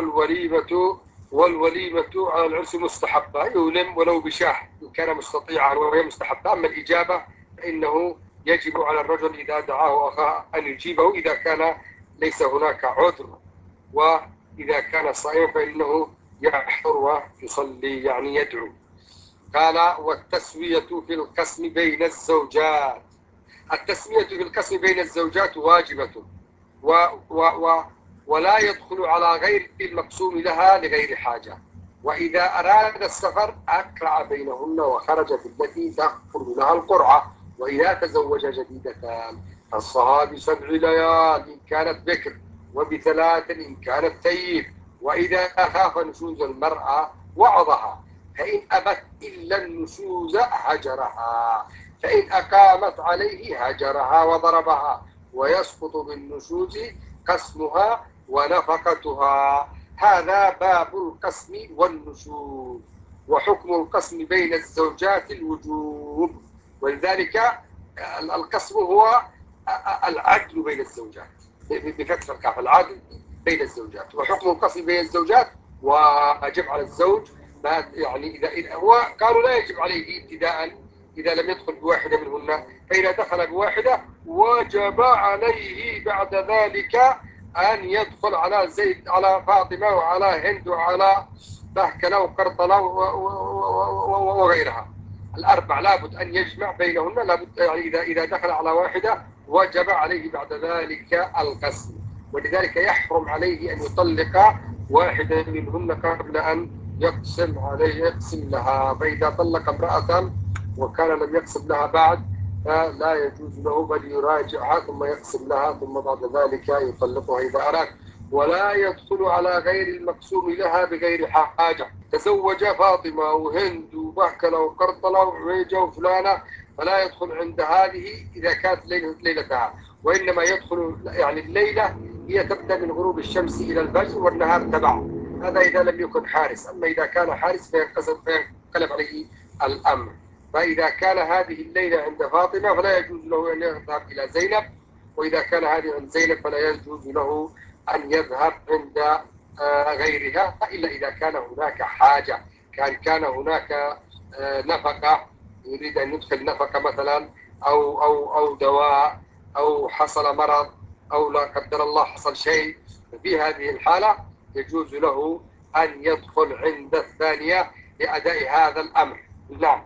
والوليمة على العرس مستحبة، يولم ولو بشاه إن كان مستطيعا، وهي مستحبة. أما الإجابة فإنه يجب على الرجل إذا دعاه أخاه أن يجيبه إذا كان ليس هناك عذر، وإذا كان صائما فإنه يحضر ويصلي يعني يدعو. قال والتسوية في القسم بين الزوجات. التسوية في القسم بين الزوجات واجبة و و و ولا يدخل على غير المقسوم لها لغير حاجة. وإذا أراد السفر أقرع بينهن وخرج بالتي تخرج لها القرعة. وإذا تزوج جديدة خصها ب7 ليال إن كانت بكر، وب3 إن كانت ثيب. وإذا خاف نشوز المرأة وعظها، فإن أبت إلا النشوز هجرها، فإن أقامت عليه هجرها وضربها، ويسقط بالنشوز قسمها ونفقتها. هذا باب القسم والنشوز. وحكم القسم بين الزوجات الوجوب. ولذلك القسم هو العدل بين الزوجات بفتح الكاف، العدل بين الزوجات. وحكم القسم بين الزوجات واجب على الزوج. يعني إذا هو قالوا لا يجب عليه ابتداء إذا لم يدخل بواحدة منهن، فإذا دخل بواحدة وجب عليه بعد ذلك أن يدخل على زيد، على فاطمة، وعلى هند، وعلى بهكلة وقرطلة وغيرها. الأربع لابد أن يجمع بينهن، لابد يعني إذا دخل على واحدة وجب عليه بعد ذلك القسم. ولذلك يحرم عليه أن يطلق واحدة منهن قبل أن يقسم لها. فإذا طلق امرأة وكان لم يقسم لها بعد فلا يجوز له، بل يراجعها ثم يقسم لها، ثم بعد ذلك يطلقها إذا أراد. ولا يدخل على غير المقسوم لها بغير حاجة. تزوج فاطمة وهند وبهكلة وقرطلة وعويجة وفلانة، فلا يدخل عند هذه إذا كانت ليلتها، وإنما يدخل يعني الليلة هي تبدأ من غروب الشمس إلى الفجر والنهار تبع. هذا إذا لم يكن حارس. أما إذا كان حارس فينقلب عليه الأمر. فإذا كان هذه الليلة عند فاطمة فلا يجوز له أن يذهب إلى زينب، وإذا كان هذه عند زينب فلا يجوز له أن يذهب عند غيرها إلا إذا كان هناك حاجة. كان هناك نفقة، يريد أن يدخل نفقة مثلا، أو دواء، أو حصل مرض، أو لا قدر الله حصل شيء، في هذه الحالة يجوز له أن يدخل عند الثانية لأداء هذا الأمر. نعم.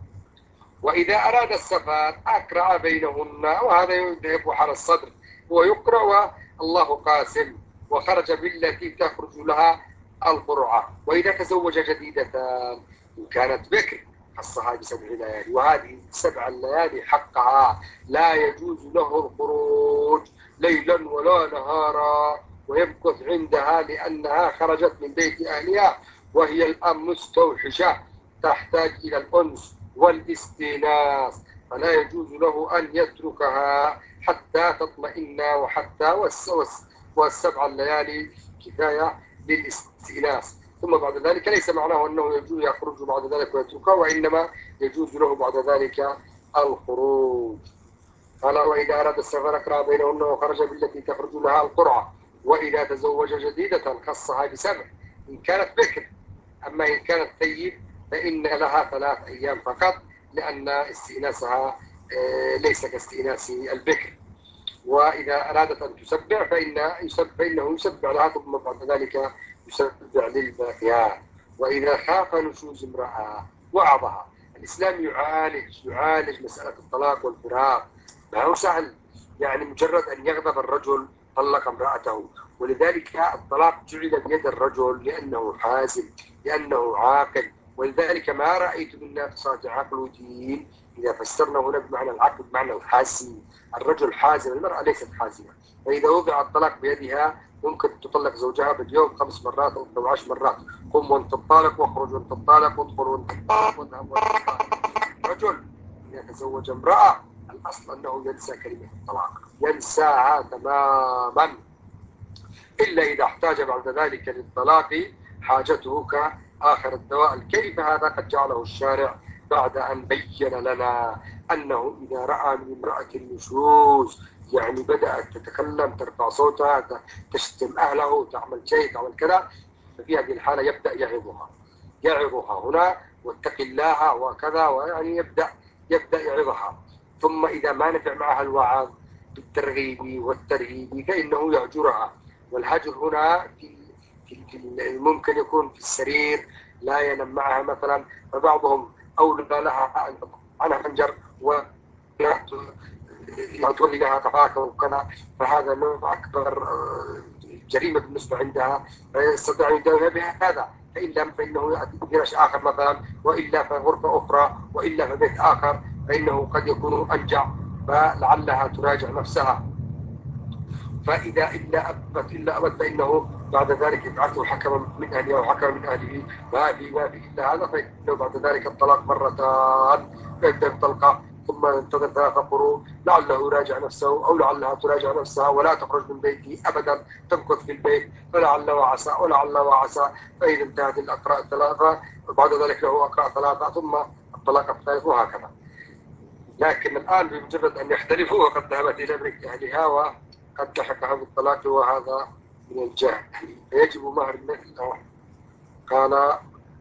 وإذا أراد السفر أقرع بينهن، وهذا يذهب على الصدر ويقرأ الله قاسم، وخرج بالتي تخرج لها القرعة. وإذا تزوج جديدة إن كانت بكر خصها ب7 ليالي، وهذه 7 الليالي حقها لا يجوز له الخروج ليلا ولا نهارا، ويمكث عندها لأنها خرجت من بيت أهلها وهي الآن مستوحشة تحتاج إلى الأنس والاستئناس، فلا يجوز له أن يتركها حتى تطمئن، وحتى والسبع الليالي كفاية للاستئناس. ثم بعد ذلك ليس معناه أنه يجوز يخرج بعد ذلك ويتركها، وإنما يجوز له بعد ذلك الخروج. قال وإذا أراد السفر أقرأ بينهن وخرج بالتي تخرج لها القرعة. وإذا تزوج جديدة خصها ب7 إن كانت بكر. أما إن كانت ثيب فإن لها 3 أيام فقط، لأن استئناسها ليس كاستئناس البكر. وإذا أرادت أن تسبع فإنه يسبع لها، ثم بعد ذلك يسبع للباقيات. وإذا خاف نشوز امرأة وعظها. الإسلام يعالج مسألة الطلاق والفراق، ما هو سهل. يعني مجرد أن يغضب الرجل طلق امرأته. ولذلك الطلاق جعل بيد الرجل لأنه حازم، لأنه عاقل. ولذلك ما رأيت من ناقصات عقل ودين إذا فسرنا هنا بمعنى العقل بمعنى الحاسم. الرجل حازم، المرأة ليست حازمة. فإذا وضع الطلاق بيدها ممكن تطلق زوجها باليوم 5 مرات أو 10 مرات. قم وانت الطالق، واخرج وانت الطالق، وادخل وانت الطالق، واذهب وانت الطالق. رجل إذا تزوج امرأة الأصل أنه ينسى كلمة الطلاق، ينساها تماما، إلا إذا احتاج بعد ذلك للطلاق حاجته آخر الدواء الكيف هذا قد جعله الشارع بعد أن بين لنا أنه إذا رأى من امرأة النشوز يعني بدأت تتكلم، ترفع صوتها، تشتم أهله، تعمل شيء، تعمل كذا، ففي هذه الحالة يبدأ يعظها هنا واتق الله وكذا، ويعني يبدأ يعظها. ثم إذا ما نفع معها الوعظ بالترغيب والترهيب فإنه يهجرها. والهجر هنا ممكن يكون في السرير، لا ينام معها مثلا، فبعضهم أولى لها عنها خنجر وتولي لها قفاك وكذا، فهذا نوع أكبر جريمة بالنسبة عندها، فيستطيع أن يداوي بهذا. فإن لم فإنه يأتي بفراش آخر مثلا، وإلا في غرفة أخرى، وإلا في بيت آخر، فإنه قد يكون أنجع، فلعلها تراجع نفسها. فإذا إلا أبت فإنه بعد ذلك يبعث حكما من أهله أو حكما من أهله، ما في إلا هذا، فإنه بعد ذلك الطلاق مرتان، يبدأ الطلقة ثم ينتظر 3 قروء، لعله يراجع نفسه أو لعلها تراجع نفسها، ولا تخرج من بيته أبدا، تمكث في البيت، فلعل وعسى ولعل وعسى. فإذا انتهت الأقراء 3 وبعد ذلك له أقراء 3 ثم الطلاق الثالث، وهكذا. لكن الآن بمجرد أن يختلفوا وقد ذهبت إلى بيت أهلها وقد لحقها بالطلاق، وهذا من الجهل، فيجب مهر مثله. قال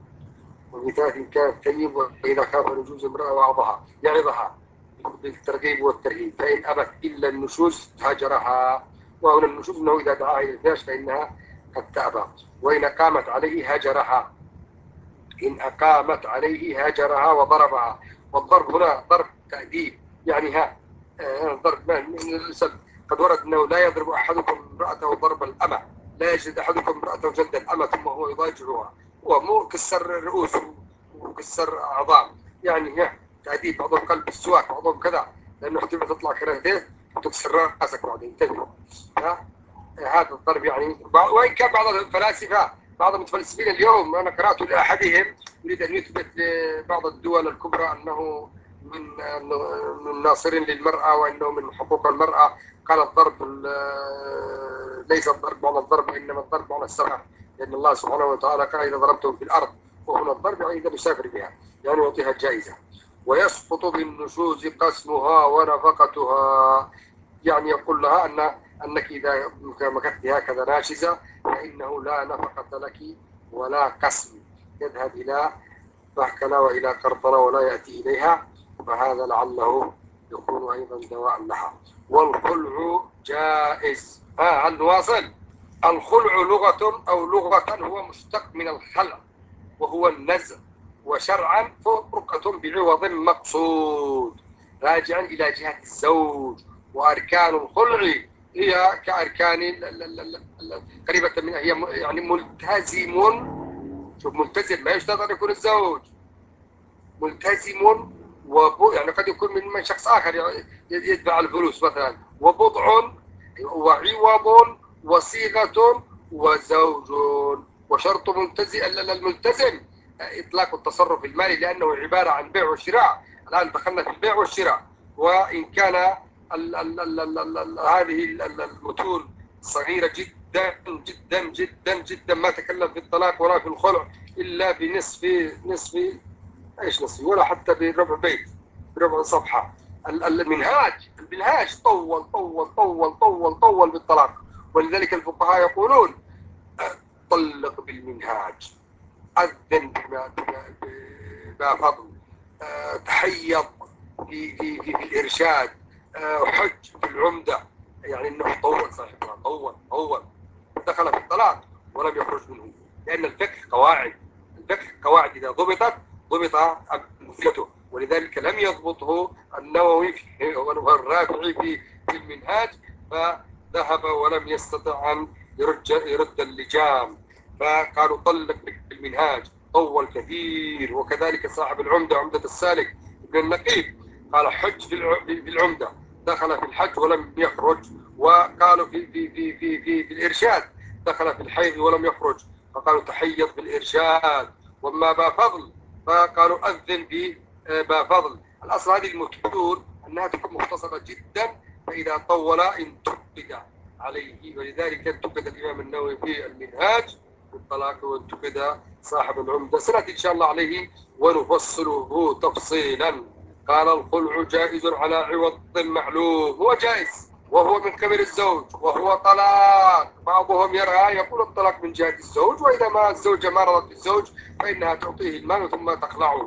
ومثال كان طيب، وإذا خاف نشوز امرأة وعظها يعظها بالترغيب والترهيب، فإن أبت إلا النشوز هجرها. وهنا النشوز أنه إذا دعاها إلى الفراش فإنها قد تأبى. وإن أقامت عليه هجرها، إن أقامت عليه هجرها وضربها. والضرب هنا ضرب تأديب، يعني ضرب من السب. قد ورد أنه لا يضرب أحدكم امرأته ضرب الأمة، لا يجد أحدكم امرأته جلد الأمة ثم هو يضاجعها، ومو كسر رؤوس وكسر أعظام، يعني تأديب. بعضهم قلب السواك، بعضهم كذا، لأنه احتمال تطلع كرهتين وتكسر راسك بعدين تدري. هذا الضرب يعني. وإن كان بعض الفلاسفة، بعض المتفلسفين اليوم أنا قرأت لأحدهم يريد أن يثبت لبعض الدول الكبرى أنه من ناصر للمرأة وأنه من حقوق المرأة، قال الضرب ليس الضرب على الضرب، إنما الضرب على السمع، لأن الله سبحانه وتعالى قال إذا ضربتم في الأرض، وهنا الضرب يعني إذا مسافر بها، يعني يعطيها جائزة. ويسقط بالنشوز قسمها ونفقتها، يعني يقول لها أنك إذا مكثت هكذا ناشزة فإنه لا نفقة لك ولا قسم، يذهب إلى محكمة وإلى قرطنة ولا يأتي إليها، فهذا لعله يكون أيضا دواء لها. والخلع جائز. هل نواصل؟ الخلع لغة هو مشتق من الخلع، وهو النزع، وشرعا فرقة بعوض مقصود راجعا إلى جهة الزوج. وأركان الخلع هي كأركان قريبة منها، هي يعني ملتزم. شوف، ملتزم ما يشترط أن يكون الزوج ملتزم، يعني قد يكون من شخص آخر يدفع الفلوس مثلا، وبضع وعوض وصيغة وزوج. وشرط الملتزم إطلاق التصرف المالي، لأنه عبارة عن بيع وشراء. الآن دخلنا في البيع والشراء، وإن كان هذه المتون صغيرة جدا جدا جدا جدا، ما تكلم في الطلاق ولا في الخلع إلا بنصف ايش نصف، ولا حتى بربع بيت، بربع صفحة. المنهاج طول طول طول طول طول بالطلاق. ولذلك الفقهاء يقولون طلق بالمنهاج، أذن بما فضل، تحيض في الإرشاد، حج في العمدة، يعني أنه طول صاحبها، طول دخل في الطلاق ولم يخرج منه. لأن الفقه قواعد إذا ضبط أمثلته. ولذلك لم يضبطه النووي والرافعي في المنهاج، فذهب ولم يستطع أن يرد اللجام، فقالوا طلق بالمنهاج، طول كثير. وكذلك صاحب العمدة، عمدة السالك ابن النقيب، قال حج في العمدة، دخل في الحج ولم يخرج. وقالوا في الإرشاد دخل في الحيض ولم يخرج، فقالوا تحيض بالإرشاد. وما با فضل فقالوا أذن با فضل. الأصل هذه المتون أنها تكون مختصرة جدا، فإذا طول انتقد عليه. ولذلك انتقد الإمام النووي في المنهاج الطلاق وانتم كده صاحب العمدة سنأتي إن شاء الله عليه ونفصله تفصيلا. قال الخلع جائز على عوض معلوم، هو جائز وهو من قبل الزوج وهو طلاق. بعضهم يرى يقول الطلاق من جهة الزوج، وإذا ما الزوجة ما رضت بالزوج فإنها تعطيه المال ثم تخلعه.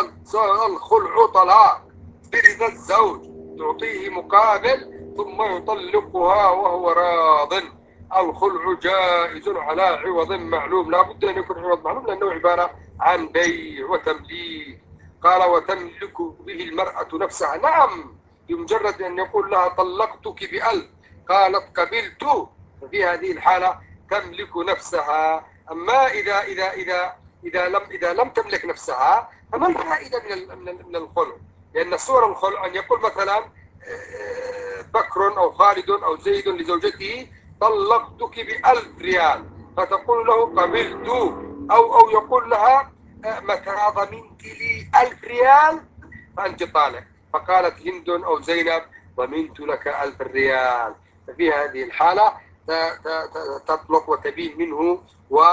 الخلع طلاق برضا الزوج، تعطيه مقابل ثم يطلقها وهو راض. الخلع جائز على عوض معلوم، لا بد أن يكون عوض معلوم لأنه عبارة عن بيع وتمليك. قال وتملك به المرأة نفسها، نعم، بمجرد أن يقول لها طلقتك ب1000 قالت قبلت، ففي هذه الحالة تملك نفسها. أما إذا لم تملك نفسها فما الفائدة من الخلع؟ لأن صور الخلع أن يقول مثلا بكر أو خالد أو زيد لزوجته طلقتك ب1000 ريال، فتقول له قبلت، أو يقول لها متى ضمنت لي 1000 ريال فأنت طالق، فقالت هند أو زينب ضمنت لك 1000 ريال. ففي هذه الحالة تطلق وتبين منه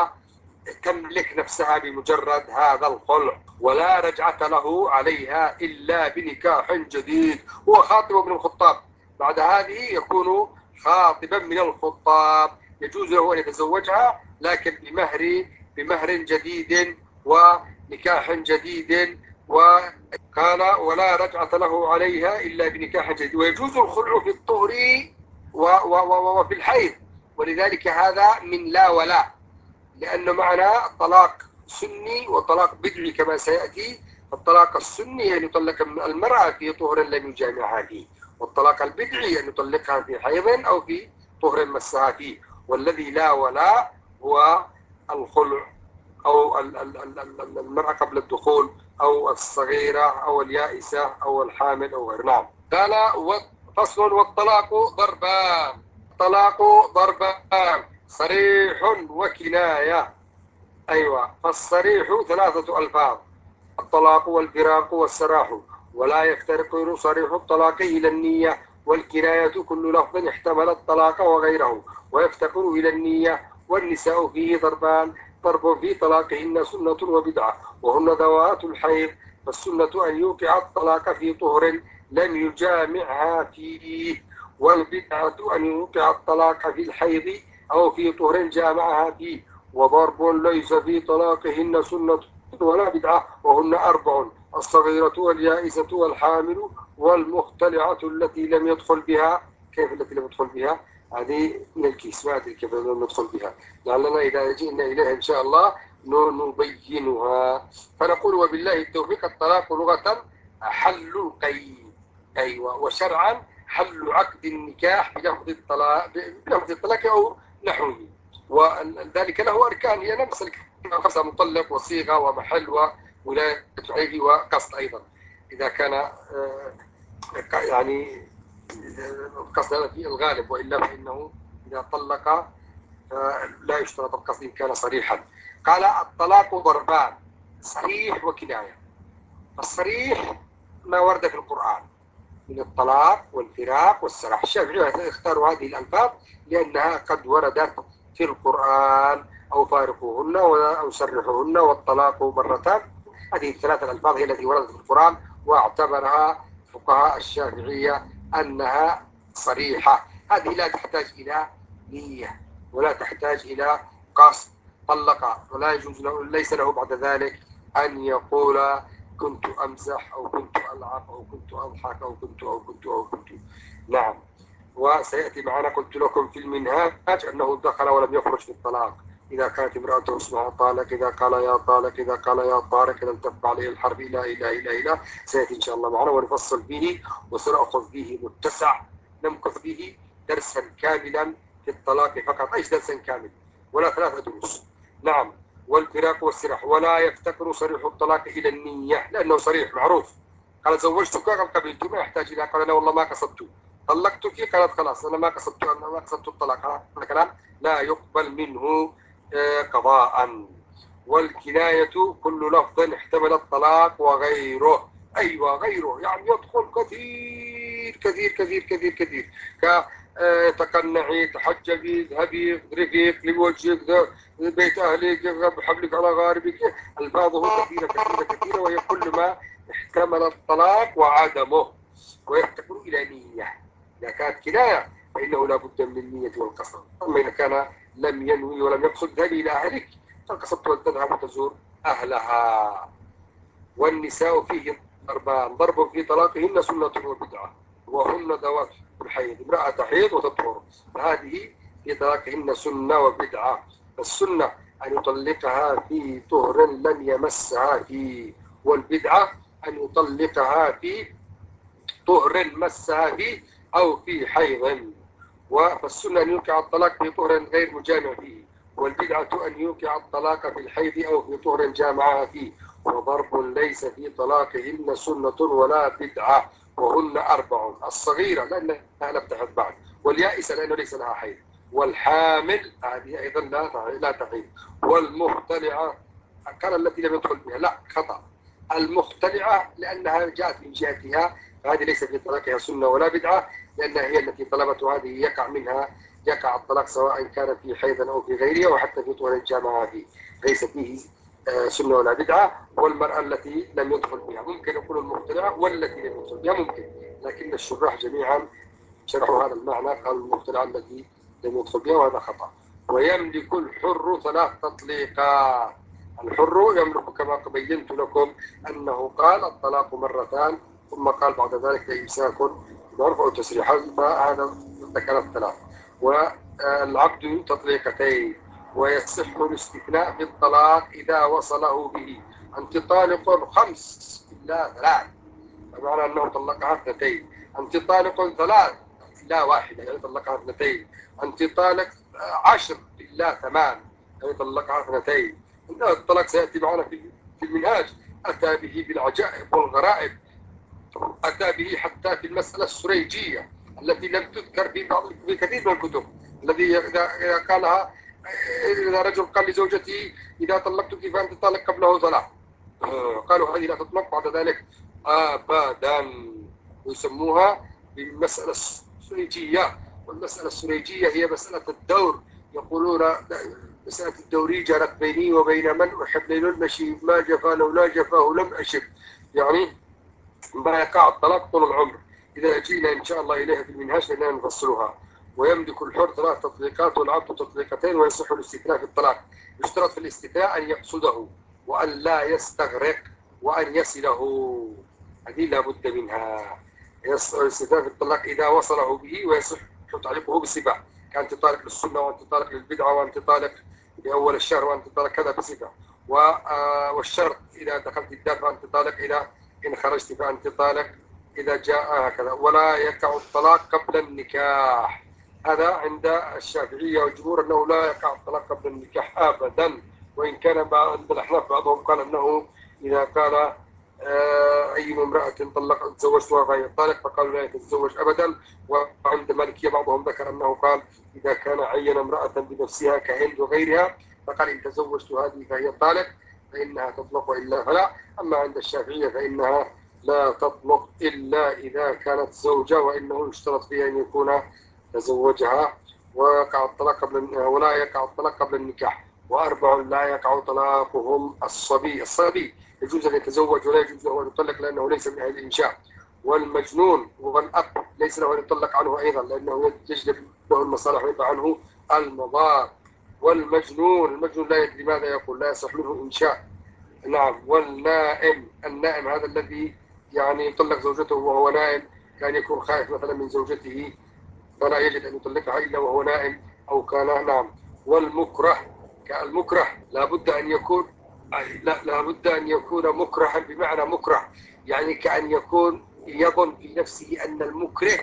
وتملك نفسها بمجرد هذا الخلع، ولا رجعة له عليها إلا بنكاح جديد. هو خاطب من الخطاب، بعد هذه يكون خاطبا من الخطاب، يجوز له أن يتزوجها لكن بمهر جديد ونكاح جديد. وقال ولا رجعة له عليها إلا بنكاح جديد. ويجوز الخلع في الطهر وفي الحيض، ولذلك هذا من لا ولا، لأنه معنى طلاق سني وطلاق بدعي كما سيأتي. الطلاق السني أن يطلق المرأة في طهر لم يجامعها فيه، والطلاق البدعي أن يطلقها في حيض أو في طهر مسها فيه. والذي لا ولا هو الخلع، أو المرأة قبل الدخول، أو الصغيرة أو اليائسة أو الحامل أو غير. نعم. قال فصل والطلاق ضربان. الطلاق ضربان صريح وكناية. أيوة، فالصريح 3 ألفاظ: الطلاق والفراق والسراح، ولا يفترق صريح الطلاق إلى النية، والكناية كل لفظ احتمل الطلاق وغيره ويفتقر إلى النية. والنساء فيه ضربان: ضرب في طلاقهن سنة وبدعة، وهن ذوات الحيض، فالسنة أن يوقع الطلاق في طهر لم يجامعها فيه، والبدعة أن يوقع الطلاق في الحيض أو في طهر جامعها فيه. وضرب ليس في طلاقهن سنة ولا بدعة، وهن 4: الصغيرة واليائسة والحامل والمختلعة التي لم يدخل بها. كيف التي لم يدخل بها؟ هذه من الكيس، ما أدري كيف لم يدخل بها، لعلنا إذا جئنا إليها إن شاء الله نبينها. فنقول وبالله التوفيق: الطلاق لغة حل القيد، أيوة، وشرعا حل عقد النكاح بلفظ الطلاق أو نحوه. وذلك له أركان هي نفس الخمسة: مطلق وصيغة ومحل وولاية عيب وقصد. أيضا إذا كان يعني القصد هذا في الغالب، وإلا فإنه إذا طلق لا يشترط القصد إن كان صريحا. قال الطلاق ضربان: صريح وكناية. الصريح ما ورد في القرآن من الطلاق والفراق والسراح. الشافعية اختاروا هذه الألفاظ لأنها قد وردت في القرآن: أو فارقوهن أو سرحوهن والطلاق مرتان. هذه ال3 الألفاظ هي التي وردت في القرآن، واعتبرها فقهاء الشافعية أنها صريحة. هذه لا تحتاج إلى نية ولا تحتاج إلى قصد. طلق ولا يجوز له، ليس له بعد ذلك أن يقول كنت أمزح أو كنت ألعب أو كنت أضحك أو كنت. نعم. وسيأتي معنا، قلت لكم في المنهاج، أنه دخل ولم يخرج في الطلاق: إذا كانت امرأته اسمها طالق، إذا قال يا طالق، إذا قال يا طارق، لم تبقى عليه الحرب إلى سيأتي إن شاء الله معنا ونفصل فيه، وسنأخذ فيه متسع، نمكث فيه درسا كاملا في الطلاق فقط، أيش درسا كامل ولا 3 دروس. نعم. والفراق والسراح: ولا يفتقر صريح الطلاق إلى النية، لأنه صريح معروف. قال زوجتك قبلت، ما يحتاج إلى قال أنا والله ما قصدت. طلقتك قالت خلاص أنا ما قصدت الطلاق. هذا كلام لا يقبل منه قضاء. والكناية كل لفظ احتمل الطلاق وغيره. أيوة، غيره يعني يدخل كثير كثير كثير كثير كثير، تقنعي، تحجبي، اذهبي، اضربي، اقلبي وجهك، بيت اهلك، بحبلك على غاربك. الفاظه كثيره كثيره كثيره، وهي كل ما احتمل الطلاق وعدمه، ويفتقر الى نيه. اذا كانت كنايه فانه لا بد من النيه والقصد. اما اذا كان لم ينوي ولم يقصد ذهبي الى اهلك، فقصدت ان تذهب وتزور اهلها. والنساء فيه ضربان: ضرب في طلاقهن سنة وبدعة، وهن ذوات الحيض. امرأة تحيض وتطهر، فهذه في طلاقهن سنة وبدعة. السنة أن يطلقها في طهر لم يمسها فيه، والبدعة أن يطلقها في طهر مسها فيه أو في حيض. فالسنة أن يوقع الطلاق في طهر غير مجامع فيه، والبدعة أن يوقع الطلاق في الحيض أو في طهر جامعها فيه. وضرب ليس في طلاقهن سنة ولا بدعة، وهن أربع: الصغيرة لأنها لم تحض بعد، واليائسة لأنه ليس لها حيض، والحامل هذه أيضا لا تحيض، والمختلعة كان التي لم يدخل بها، لا خطأ، المختلعة لأنها جاءت من جهتها، فهذه ليس في طلاقها سنة ولا بدعة، لأنها هي التي طلبت، وهذه يقع الطلاق سواء كان في حيض أو في غيرها، وحتى في طهر الجامعة فيه ليس فيه سنة ولا بدعة. والمرأة التي لم يدخل بها، ممكن يكون المختلعة والتي لم يدخل بها ممكن، لكن الشراح جميعا شرحوا هذا المعنى، قالوا المختلعة التي لم يدخل بها، وهذا خطأ. ويملك الحر 3 تطليقات. الحر يملك كما بينت لكم أنه قال الطلاق مرتان، ثم قال بعد ذلك إمساك بمعروف أو تسريح، فهذا ذكر الثلاث. والعبد تطليقتين. ويصح الاستثناء في الطلاق إذا وصله به: أنت طالق 5 إلا 3، بمعنى أنه طلقها 2. أنت طالق 3 إلا 1، يعني طلقها 2. أنت طالق 10 إلا 8، يعني طلقها 2. الطلاق سيأتي معنا في المنهاج، أتى به بالعجائب والغرائب، أتى به حتى في المسألة السريجية التي لم تذكر في كثير من الكتب، الذي إذا قالها، إذا رجل قال لزوجته إذا طلقتك فأنت طالق قبله 3، قالوا هذه لا تطلق بعد ذلك أبدا، ويسموها بالمسألة السريجية. والمسألة السريجية هي مسألة الدور، يقولون مسألة الدوري جرت بيني وبين من أحب ليل المشيب، ما جفا لولا جفاه لم أشب، يعني ما يقع الطلاق طول العمر. إذا جينا إن شاء الله إليها في المنهاج لأننا نفصلها. ويملك الحر 3 تطليقات والعبد تطليقتين، ويصح الاستثناء في الطلاق. يشترط في الاستثناء أن يقصده، وأن لا يستغرق، وأن يصله، هذه لا بد منها. الاستثناء في الطلاق إذا وصله به، ويصح تعليقه بصفة: كأنت طالق للسنة، وأنت طالق للبدعة، وأنت طالق لأول الشهر، وأنت طالق كذا بصفة. والشرط إذا دخلت الدار فأنت طالق، إن خرجت فأنت طالق، إذا جاء هكذا. ولا يقع الطلاق قبل النكاح، هذا عند الشافعية والجمهور أنه لا يقع الطلاق قبل النكاح أبدا. وإن كان عند الأحناف بعضهم قال أنه إذا قال أي امرأة طلق تزوجتها فهي طالق، فقالوا لا يتزوج أبدا. وعند المالكية بعضهم ذكر أنه قال إذا كان عين امرأة بنفسها كهند وغيرها، فقال إن تزوجت هذه فهي طالق، فإنها تطلق وإلا فلا. أما عند الشافعية فإنها لا تطلق إلا إذا كانت زوجة، وإنه يشترط فيها أن يكون تزوجها. ويقع الطلاق ولا يقع الطلاق قبل النكاح. وأربع لا يقع طلاقهم: الصبي يجوز أن يتزوج ولا يجوز له أن يطلق لأنه ليس من أهل الإنشاء. والمجنون والأب ليس له أن يطلق عنه أيضا، لأنه يجلب له المصالح ويدفع عنه المضار. المجنون لا يدري ماذا يقول، لا يصح منه إنشاء. نعم. النائم هذا الذي يعني يطلق زوجته وهو نائم، كان يكون خائف مثلا من زوجته فلا يجد أن يطلقها إلا وهو نائم، أو كان نعم. والمكره، كالمكره لابد أن يكون، لابد أن يكون مكرها، بمعنى مكره يعني كأن يكون يظن في نفسه أن المكره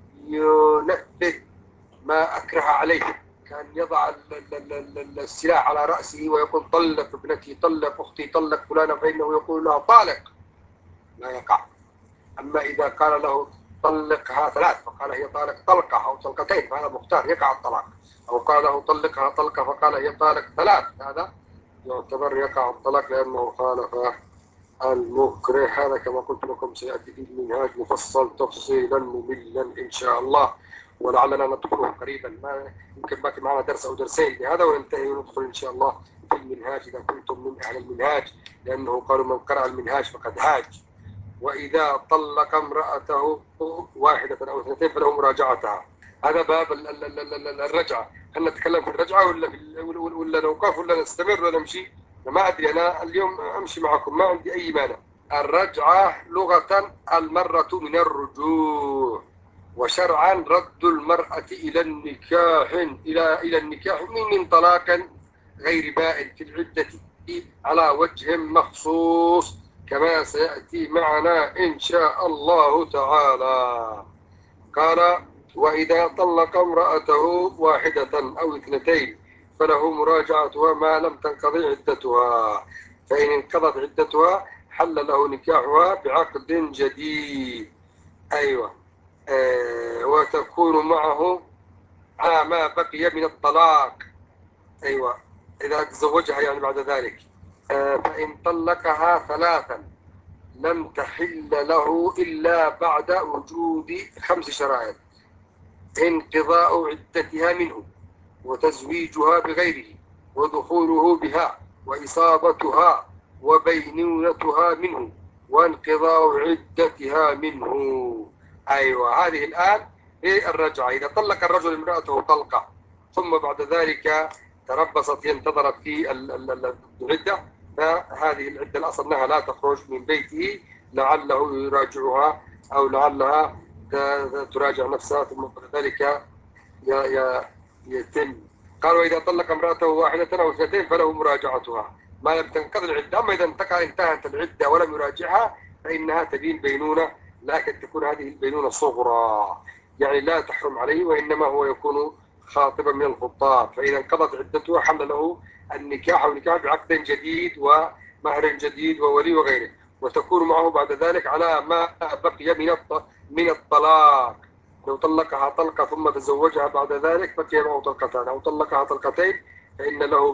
ينفذ ما أكره عليه، كان يضع السلاح على رأسه ويقول طلق ابنتي، طلق أختي، طلق فلانة، فإنه يقول لها طالق، لا يقع. أما إذا قال له طلقها 3 فقال هي طالق طلقة أو طلقتين، فهذا مختار يقع الطلاق. أو قال له طلقها طلقة فقال هي طالق 3، هذا يعتبر يقع الطلاق لأنه خالف المكره. هذا كما قلت لكم سيأتي في المنهاج مفصل تفصيلا مملا إن شاء الله. ولعلنا ندخله قريبا، ما يمكن باقي معنا درس أو درسين لهذا وننتهي وندخل إن شاء الله في المنهاج إذا كنتم من أهل المنهاج، لأنه قالوا من قرأ المنهاج فقد هاج. وإذا طلق امرأته واحدة أو اثنتين فله مراجعتها. هذا باب الرجعة. هل نتكلم في الرجعة ولا نوقف ولا نستمر ولا نمشي؟ ما أدري، أنا اليوم أمشي معكم ما عندي أي مانع. الرجعة لغة المرة من الرجوع، وشرعا رد المرأة إلى النكاح إلى النكاح من طلاق غير بائن في العدة على وجه مخصوص كما سيأتي معنا إن شاء الله تعالى. قال: وإذا طلق امرأته واحدة أو اثنتين فله مراجعتها ما لم تنقضي عدتها، فإن انقضت عدتها حل له نكاحها بعقد جديد. أيوة. وتكون معه على ما بقي من الطلاق. أيوة، إذا تزوجها يعني بعد ذلك. فإن طلقها ثلاثا لم تحل له إلا بعد وجود 5 شرائط: انقضاء عدتها منه، وتزويجها بغيره، ودخوله بها، وإصابتها، وبينونتها منه، وانقضاء عدتها منه. أيوة، هذه الآن هي الرجعة. إذا طلق الرجل امرأته طلقة ثم بعد ذلك تربصت انتظرت في العدة، فهذه العدة الأصل أنها لا تخرج من بيته، لعله يراجعها أو لعلها تراجع نفسها، ثم بعد ذلك يتم. قال: وإذا طلق امرأته واحدة أو اثنتين فله مراجعتها ما لم تنقضي العدة. أما إذا انتهت العدة ولم يراجعها فإنها تبين بينونة، لكن تكون هذه البينونة صغرى، يعني لا تحرم عليه، وإنما هو يكون خاطبا من الخطاب. فإذا انقضت عدته حل له النكاح أو نكاح بعقد جديد ومهر جديد وولي وغيره، وتكون معه بعد ذلك على ما بقي من الطلاق. لو طلقها طلقة ثم تزوجها بعد ذلك بقي معه طلقتان، أو طلقها طلقتين فإن له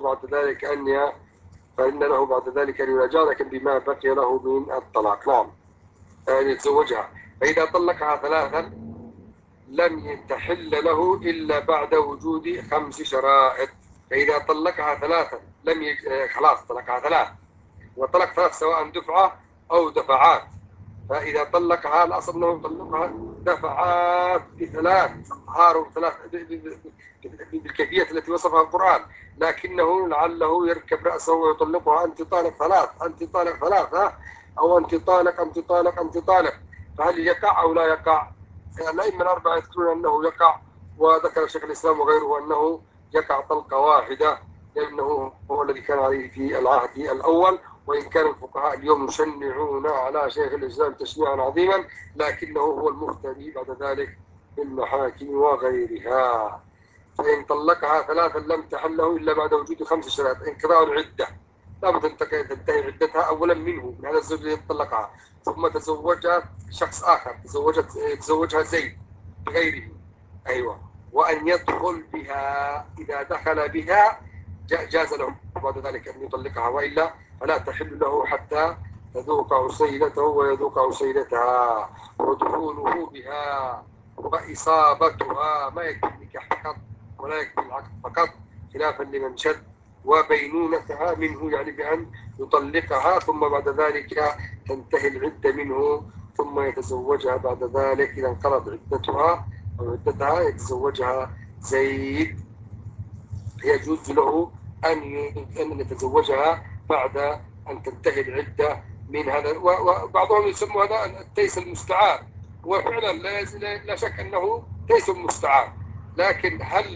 بعد ذلك أن يراجع، لكن بما بقي له من الطلاق. نعم، أن يتزوجها. فإذا طلقها ثلاثا لم تحل له إلا بعد وجود 5 شرائط. فإذا طلقها ثلاثا خلاص طلقها ثلاث، وطلق ثلاث سواء دفعة أو دفعات. فإذا طلقها الأصل أنه يطلقها دفعات بثلاث أطهار وثلاث بالكيفية التي وصفها القرآن، لكنه لعله يركب رأسه ويطلقها: أنت طالق ثلاث، أنت طالق ثلاث، أو أنت طالق، أنت طالق، أنت طالق. فهل يقع أو لا يقع؟ الأئمة الأربعة يذكرون أنه يقع، وذكر شيخ الإسلام وغيره أنه يقع طلقة واحدة، لأنه هو الذي كان عليه في العهد الأول. وإن كان الفقهاء اليوم يشنعون على شيخ الإسلام تشنيعا عظيما، لكنه هو المفتري بعد ذلك في المحاكم وغيرها. فإن طلقها ثلاثا لم تحله إلا بعد وجود 5 شرائط: انقضاء العدة، لابد أن تنتهي عدتها أولا منه، من هذا الزوج الذي طلقها، ثم تزوجت شخص آخر، تزوجها زيد بغيره. أيوة. وأن يدخل بها، إذا دخل بها جاز له بعد ذلك أن يطلقها، وإلا فلا تحل له حتى تذوق عصيلته ويذوق عصيلتها. ودخوله بها وإصابتها، ما يكفي النكاح فقط ولا يكفي العقد فقط، خلافا لمن شد. وبينونتها منه، يعني بأن يطلقها ثم بعد ذلك تنتهي العدة منه، ثم يتزوجها بعد ذلك. إذا انقضت عدتها أو عدتها يتزوجها زيد، يجوز له أن يتزوجها بعد أن تنتهي العدة من هذا. وبعضهم يسمى هذا التيس المستعار، وفعلا لا شك أنه تيس مستعار، لكن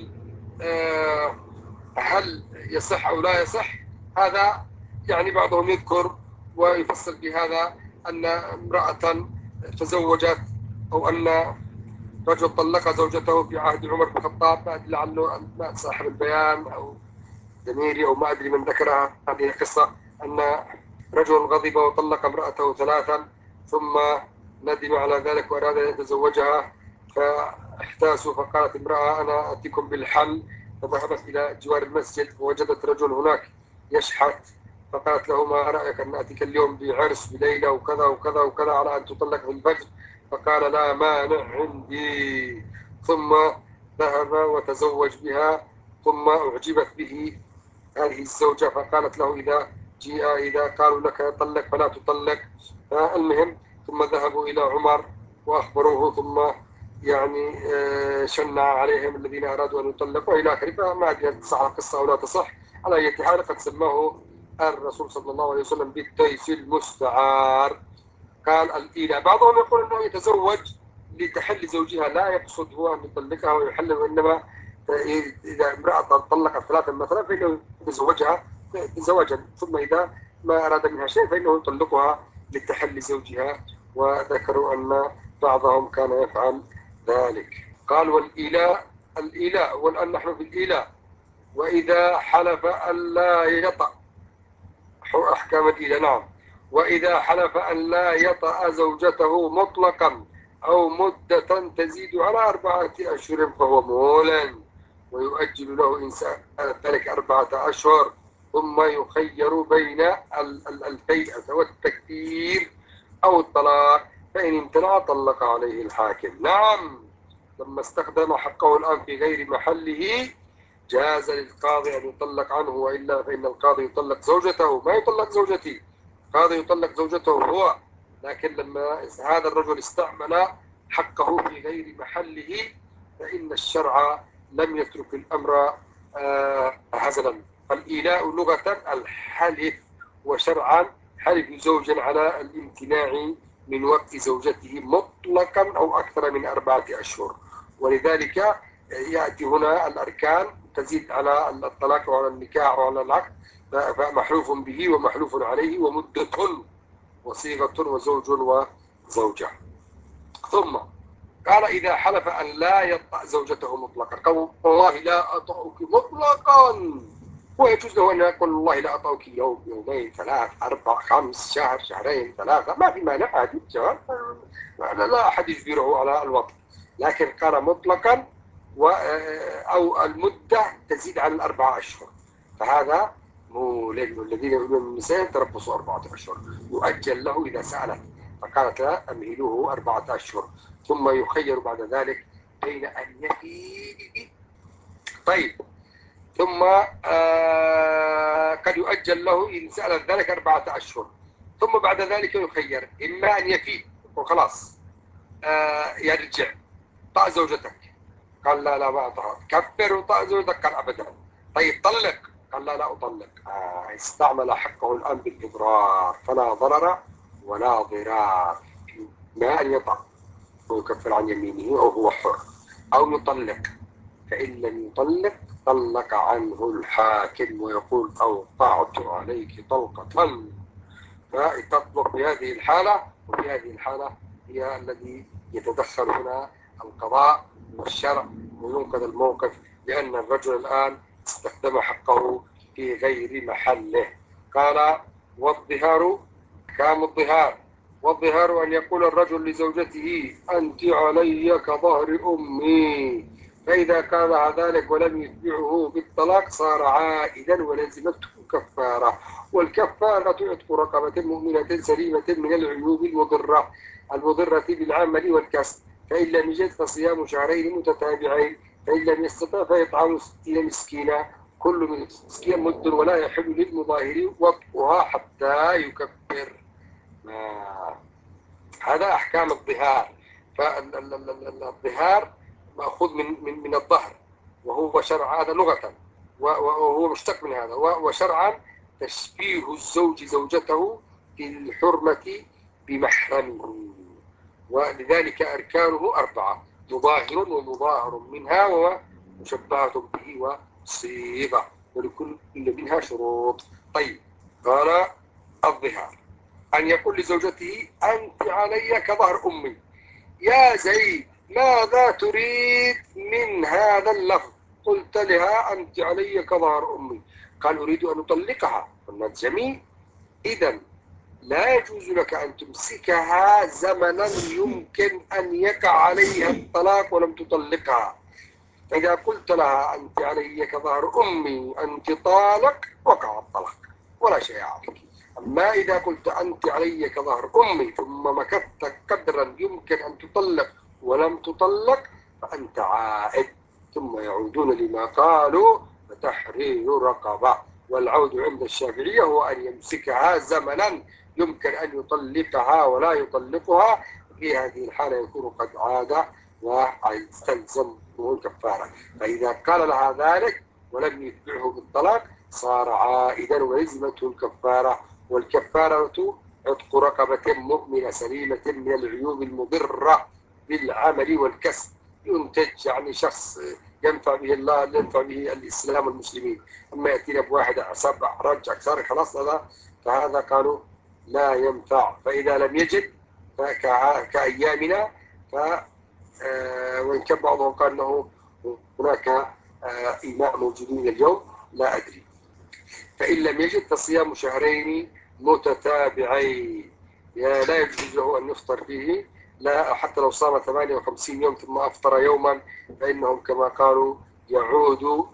هل يصح أو لا يصح؟ هذا يعني بعضهم يذكر ويفسر بهذا أن امرأة تزوجت، أو أن رجل طلق زوجته في عهد عمر بن الخطاب، ما أدري لعله صاحب البيان أو دميري أو ما أدري من ذكرها هذه القصة، أن رجل غضب وطلق امرأته ثلاثا، ثم ندم على ذلك وأراد أن يتزوجها، فاحتاسوا، فقالت امرأة: أنا أتيكم بالحل. فذهبت إلى جوار المسجد فوجدت رجل هناك يشحت، فقالت له: ما رأيك أن أتيك اليوم بعرس بليلة وكذا وكذا وكذا على أن تطلق في الفجر؟ فقال: لا مانع عندي. ثم ذهب وتزوج بها، ثم أعجبت به هذه الزوجة فقالت له إذا قالوا لك طلق فلا تطلق. المهم ثم ذهبوا إلى عمر وأخبروه، ثم يعني شنع عليهم الذين أرادوا أن يطلقوا إلى آخره. فما أدري هل تصح القصة أو لا تصح، على أي حال قد سماه الرسول صلى الله عليه وسلم بالتيس المستعار. قال الإيلاء، بعضهم يقول أنه يتزوج لتحل زوجها، لا يقصد هو أن يطلقها ويحل، وإنما إذا امرأة طلقت ثلاثا مثلا فإنه يتزوجها زواجا، ثم إذا ما أراد منها شيء فإنه يطلقها لتحل زوجها. وذكروا أن بعضهم كان يفعل ذلك. قال الإيلاء، والآن نحن في الإيلاء. وإذا حلف ألا يطأ، أحكام الإيلاء، نعم. وإذا حلف أن لا يطأ زوجته مطلقا أو مدة تزيد على 4 أشهر فهو مولى، ويؤجل له إن سأل ذلك 4 أشهر، ثم يخير بين الفيئة والتكفير أو الطلاق، فإن امتنع طلق عليه الحاكم. نعم، لما استخدم حقه الآن في غير محله جاز للقاضي أن يطلق عنه، وإلا فإن القاضي يطلق زوجته، ما يطلق زوجتي، القاضي يطلق زوجته هو. لكن لما هذا الرجل استعمل حقه في غير محله فإن الشرع لم يترك الأمر هزلا. فالإيلاء لغة الحلف، وشرعا حلف زوج على الامتناع من وقت زوجته مطلقا أو أكثر من 4 أشهر. ولذلك يأتي هنا الأركان تزيد على الطلاق وعلى النكاح وعلى العقد، فمحلوف به ومحلوف عليه ومدة وصيغة وزوج وزوجة. ثم قال إذا حلف أن لا يطأ زوجته مطلقا، قال والله لا أطأك مطلقا، ويجوز له أن يقول والله لا أطأك يوم، يومين، 3، 4، 5، شهر، شهرين، 3، ما في مانع، عادي، لا أحد يجبره على الوطء. لكن قال مطلقا أو المدة تزيد عن 4 أشهر، فهذا مولد. والذين يؤمنون من النساء تربصوا 4 أشهر، يؤجل له إذا سألت، فقالت لا أمهلوه 4 أشهر، ثم يخير بعد ذلك بين أن يفي. طيب، ثم قد يؤجل له إن سأل ذلك 4 أشهر، ثم بعد ذلك يخير إما أن يفي وخلاص يرجع طأ زوجتك، قال لا ما أطهر، كفر وطأ زوجتك، قال أبدا. طيب طلق، قال لا أطلق. استعمل حقه الآن بالإضرار، فلا ضرر ولا ضرار، ما أن يطأ ويكفر عن يمينه أو هو حر، أو يطلق، فإن لم يطلق طلق عنه الحاكم ويقول أوقعت عليك طلقة، فتطلق بهذه الحالة. وفي هذه الحالة هي الذي يتدخل هنا القضاء والشرع وينقذ الموقف، لأن الرجل الآن استخدم حقه في غير محله. قال والظهار، كام الظهار؟ والظهار أن يقول الرجل لزوجته أنت علي كظهر أمي، فإذا كان ذلك ولم يتبعه بالطلاق صار عائدا ولزمته كفارة، والكفارة عتق رقبة مؤمنة سليمة من العيوب المضرة بالعمل والكسب، فإن لم يجد فصيام شهرين متتابعين، فإن لم يستطع فيطعم 60 مسكينا، كل مسكين مد، ولا يحل للمظاهر وطئها حتى يكفر. هذا أحكام الظهار. فالظهار مأخوذ من الظهر، وهو شرع، هذا لغة، وهو مشتق من هذا، وشرعا تشبيه الزوج زوجته في الحرمة بمحرمه، ولذلك أركانه 4: مظاهر ومظاهر منها ومشبهة به وصيغة، ولكل منها شروط. طيب، قال الظهار أن يقول لزوجته أنت علي كظهر أمي، يا زيد ماذا تريد من هذا اللفظ؟ قلت لها أنت علي كظهر أمي، قال أريد أن أطلقها، قلنا جميل، إذن لا يجوز لك أن تمسكها زمنا يمكن أن يقع عليها الطلاق ولم تطلقها. إذا قلت لها أنت علي كظهر أمي أنت طالق، وقع الطلاق ولا شيء عليك. أما إذا قلت أنت علي كظهر أمي ثم مكثت قدرا يمكن أن تطلق ولم تطلق، فأنت عائد. ثم يعودون لما قالوا فتحرير رقبة. والعود عند الشافعية هو أن يمسكها زمنا يمكن أن يطلقها ولا يطلقها، في هذه الحالة يكون قد عاد ويستلزمه الكفارة. فإذا قال لها ذلك ولم يتبعه بالطلاق صار عائدا ويلزمته الكفارة. والكفارة عتق رقبة مؤمنة سليمة من العيوب المضرة بالعمل والكسب، ينتج يعني شخص ينفع به الله، ينفع به الإسلام والمسلمين. أما يأتينا بواحد أعصاب أحرج أكثر خلاص هذا، فهذا قالوا لا ينفع. فإذا لم يجد كأيامنا وإن كان بعضهم قال أنه هناك إيماء موجودين اليوم لا أدري. فإن لم يجد فصيام شهرين متتابعين، لا يجوز له أن يفطر فيه، لا حتى لو صام 58 يوم ثم أفطر يوما فإنهم كما قالوا يعود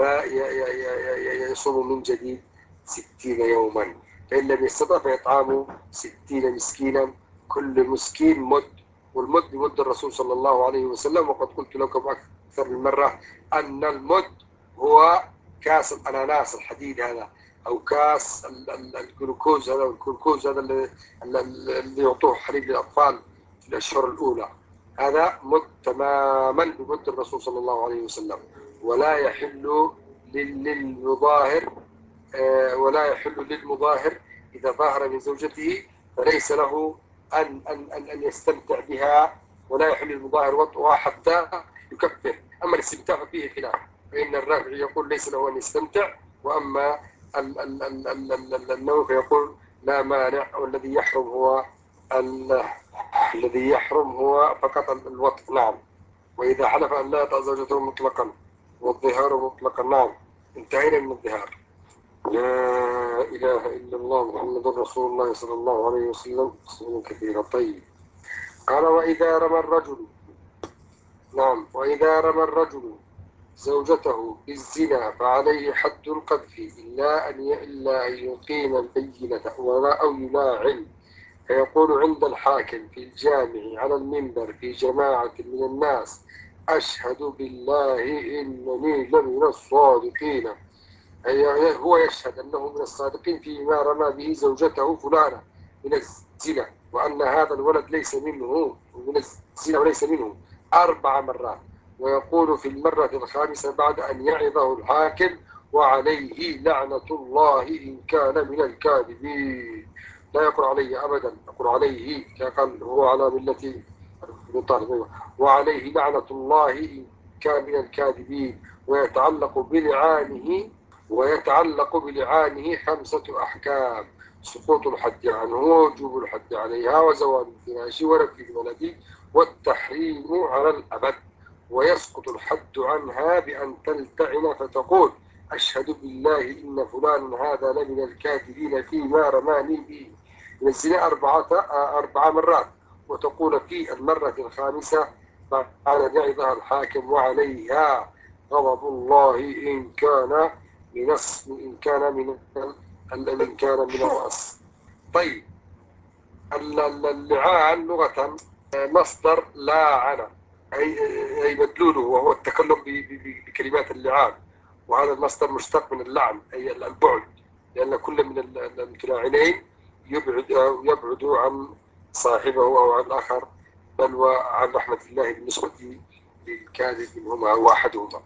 فيصوم من جديد 60 يوما. فإن لم يستطع فيطعام 60 مسكينا، كل مسكين مد، والمد بمد الرسول صلى الله عليه وسلم. وقد قلت لكم أكثر من مرة أن المد هو كاس الأناناس الحديد هذا، أو كاس الجلوكوز هذا، والجلوكوز هذا اللي يعطوه حليب للأطفال في الأشهر الأولى، هذا مد تماما بمد الرسول صلى الله عليه وسلم. ولا يحل للمظاهر ولا يحل للمظاهر إذا ظاهر من زوجته فليس له أن يستمتع بها، ولا يحل للمظاهر وطئها حتى يكفر. أما الاستمتاع فيه خلاف، فإن الرافعي يقول ليس له أن يستمتع، وأما النووي يقول لا مانع، والذي يحرم هو الذي يحرم هو فقط الوطء. نعم. وإذا حلف أن لا يطأ زوجته مطلقا والظهار مطلقا. نعم. انتهينا من الظهار. لا إله إلا الله محمد رسول الله صلى الله عليه وسلم. سنة كثيرة. طيب. قال وإذا رمى الرجل، نعم، وإذا رمى الرجل زوجته بالزنا فعليه حد القذف إلا أن يقيم البينة أو يلاعن، فيقول عند الحاكم في الجامع على المنبر في جماعة من الناس أشهد بالله إنني لمن الصادقين، أي هو يشهد أنه من الصادقين فيما رمى به زوجته فلانة من الزنا، وأن هذا الولد ليس منه من الزنا وليس منه 4 مرات. ويقول في المرة الخامسة بعد أن يعظه الحاكم وعليه لعنة الله إن كان من الكاذبين. لا يقول عليه أبدا، يقول عليه كقال هو على ملة طالب، وعليه لعنة الله إن كان من الكاذبين. ويتعلق بلعانه 5 أحكام: سقوط الحد عنه، ووجوب الحد عليها، وزوال الفراش، ونفي الولد، والتحريم على الأبد. ويسقط الحد عنها بأن تلتعن فتقول أشهد بالله إن فلان هذا لمن الكاذبين فيما رماني به من الزنا 4 مرات، وتقول في المرة الخامسة بعد أن يعظها الحاكم وعليها غضب الله إن كان من الرأس. طيب. اللعان لغة مصدر لاعن، أي مدلوله وهو التكلم بكلمات اللعان، وهذا المصدر مشتق من اللعن أي البعد، لأن كل من المتلاعنين يبعد عن صاحبه أو عن الآخر، بل وعن رحمة الله بالنسبة للكاذب منهما أو أحدهما.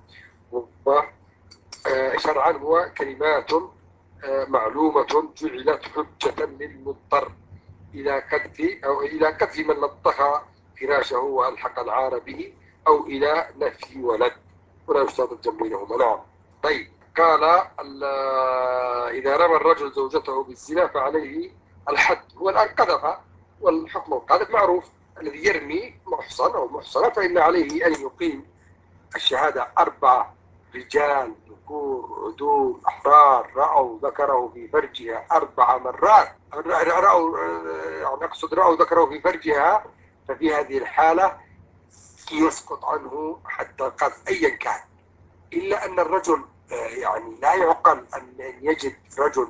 شرعا هو كلمات معلومة جعلت حجة للمضطر إلى قذف من لطخ فراشه وألحق العار به، أو إلى نفي ولد، ولا يشترط الجمع بينهما. نعم. طيب. قال إذا رمى الرجل زوجته بالزنا فعليه الحد. هو الآن قذف، والحكم القذف معروف، الذي يرمي محصن أو محصنة فإن عليه أن يقيم الشهادة 4 رجال ذكور عدول أحرار رأوا ذكره في فرجها 4 مرات، رأوا يعني أقصد رأوا ذكره في فرجها، ففي هذه الحالة يسقط عنه حتى القذف أيا كان. إلا أن الرجل يعني لا يعقل أن يجد رجل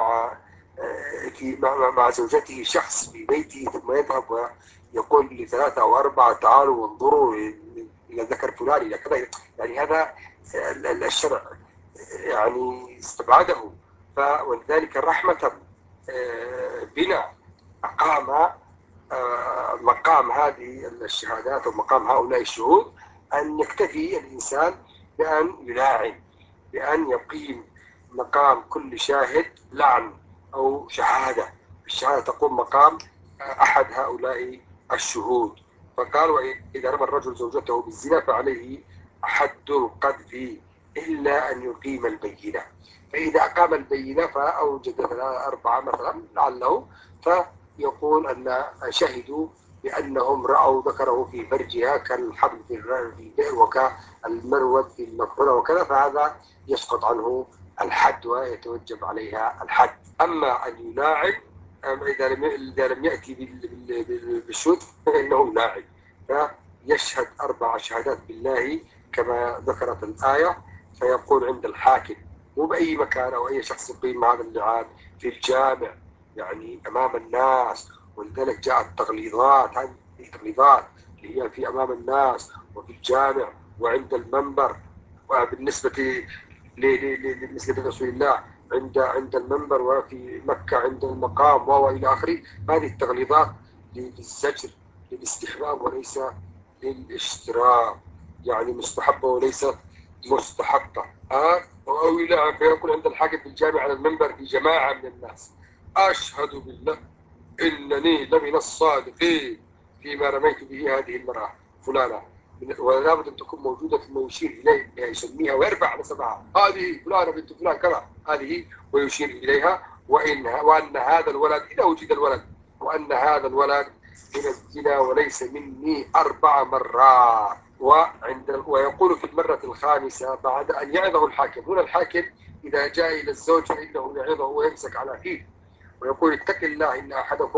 مع زوجته شخص في بيته ثم يذهب ويقول ل3 أو 4 تعالوا وانظروا إلى ذكر فلان إلى كذا، يعني هذا الشرع يعني استبعده. ولذلك رحمة بنا أقام مقام هذه الشهادات ومقام هؤلاء الشهود أن يكتفي الإنسان بأن يلاعن، بأن يقيم مقام كل شاهد لعن أو شهادة. الشهادة تقوم مقام أحد هؤلاء الشهود. فقال: وإذا رمى الرجل زوجته بالزنا فعليه حد القذف إلا أن يقيم البينة. فإذا أقام البينة فأوجد 4 مثلا لعله، فيقول أن شهدوا بأنهم رأوا ذكره في فرجها كالحبل في البئر وكالمرود في المقبرة وكذا، فهذا يسقط عنه الحد ويتوجب عليها الحد. أما أن يلاعن إذا لم يأتي بالشهود فإنه لاعن، فيشهد 4 شهادات بالله كما ذكرت الآية، فيقول عند الحاكم، مو بأي مكان أو أي شخص يقيم هذا اللعان، في الجامع يعني أمام الناس. ولذلك جاءت تغليظات، هذه التغليظات اللي هي في أمام الناس وفي الجامع وعند المنبر. وبالنسبة بالنسبة لرسول الله عند المنبر، وفي مكة عند المقام وإلى آخره. هذه التغليظات للزجر، للاستحباب وليس للاشتراك، يعني مستحبة وليست مستحقة. أو إلى فيقول عند الحاكم في الجامع على المنبر في جماعة من الناس: أشهد بالله إنني لمن الصادقين فيما رميت به هذه المرأة فلانة. ولا بد أن تكون موجودة ثم يشير إليها، يسميها ويرفع نسبها: هذه فلانة بنت فلان كذا، هذه، ويشير إليها. وأن هذا الولد إذا وجد الولد، وأن هذا الولد من الزنا وليس مني 4 مرات. ويقول في المرة الخامسة بعد أن يعظه الحاكم. هنا الحاكم إذا جاء إلى الزوج فإنه يعظه ويمسك على فيه ويقول: اتق الله إن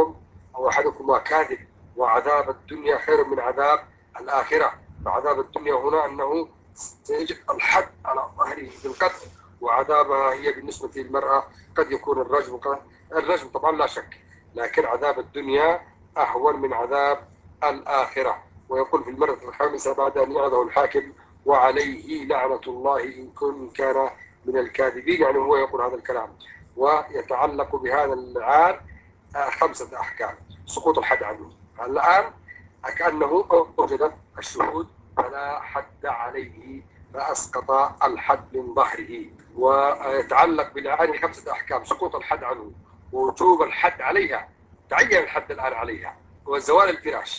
أحدكما كاذب، وعذاب الدنيا خير من عذاب الآخرة. فعذاب الدنيا هنا أنه سيجد الحد على ظهره بالقتل، وعذابها هي بالنسبة للمرأة قد يكون الرجم طبعا لا شك، لكن عذاب الدنيا أهون من عذاب الآخرة. ويقول في المرة الخامسة بعد أن يعظه الحاكم: وعليه لعنة الله إن كان من الكاذبين. يعني هو يقول هذا الكلام. ويتعلق بهذا اللعان 5 أحكام. سقوط الحد عنه الآن كأنه أوجد الشهود فلا حد عليه، فأسقط الحد من ظهره. ويتعلق باللعان 5 أحكام: سقوط الحد عنه، ووجوب الحد عليها، تعين الحد الآن عليها، وزوال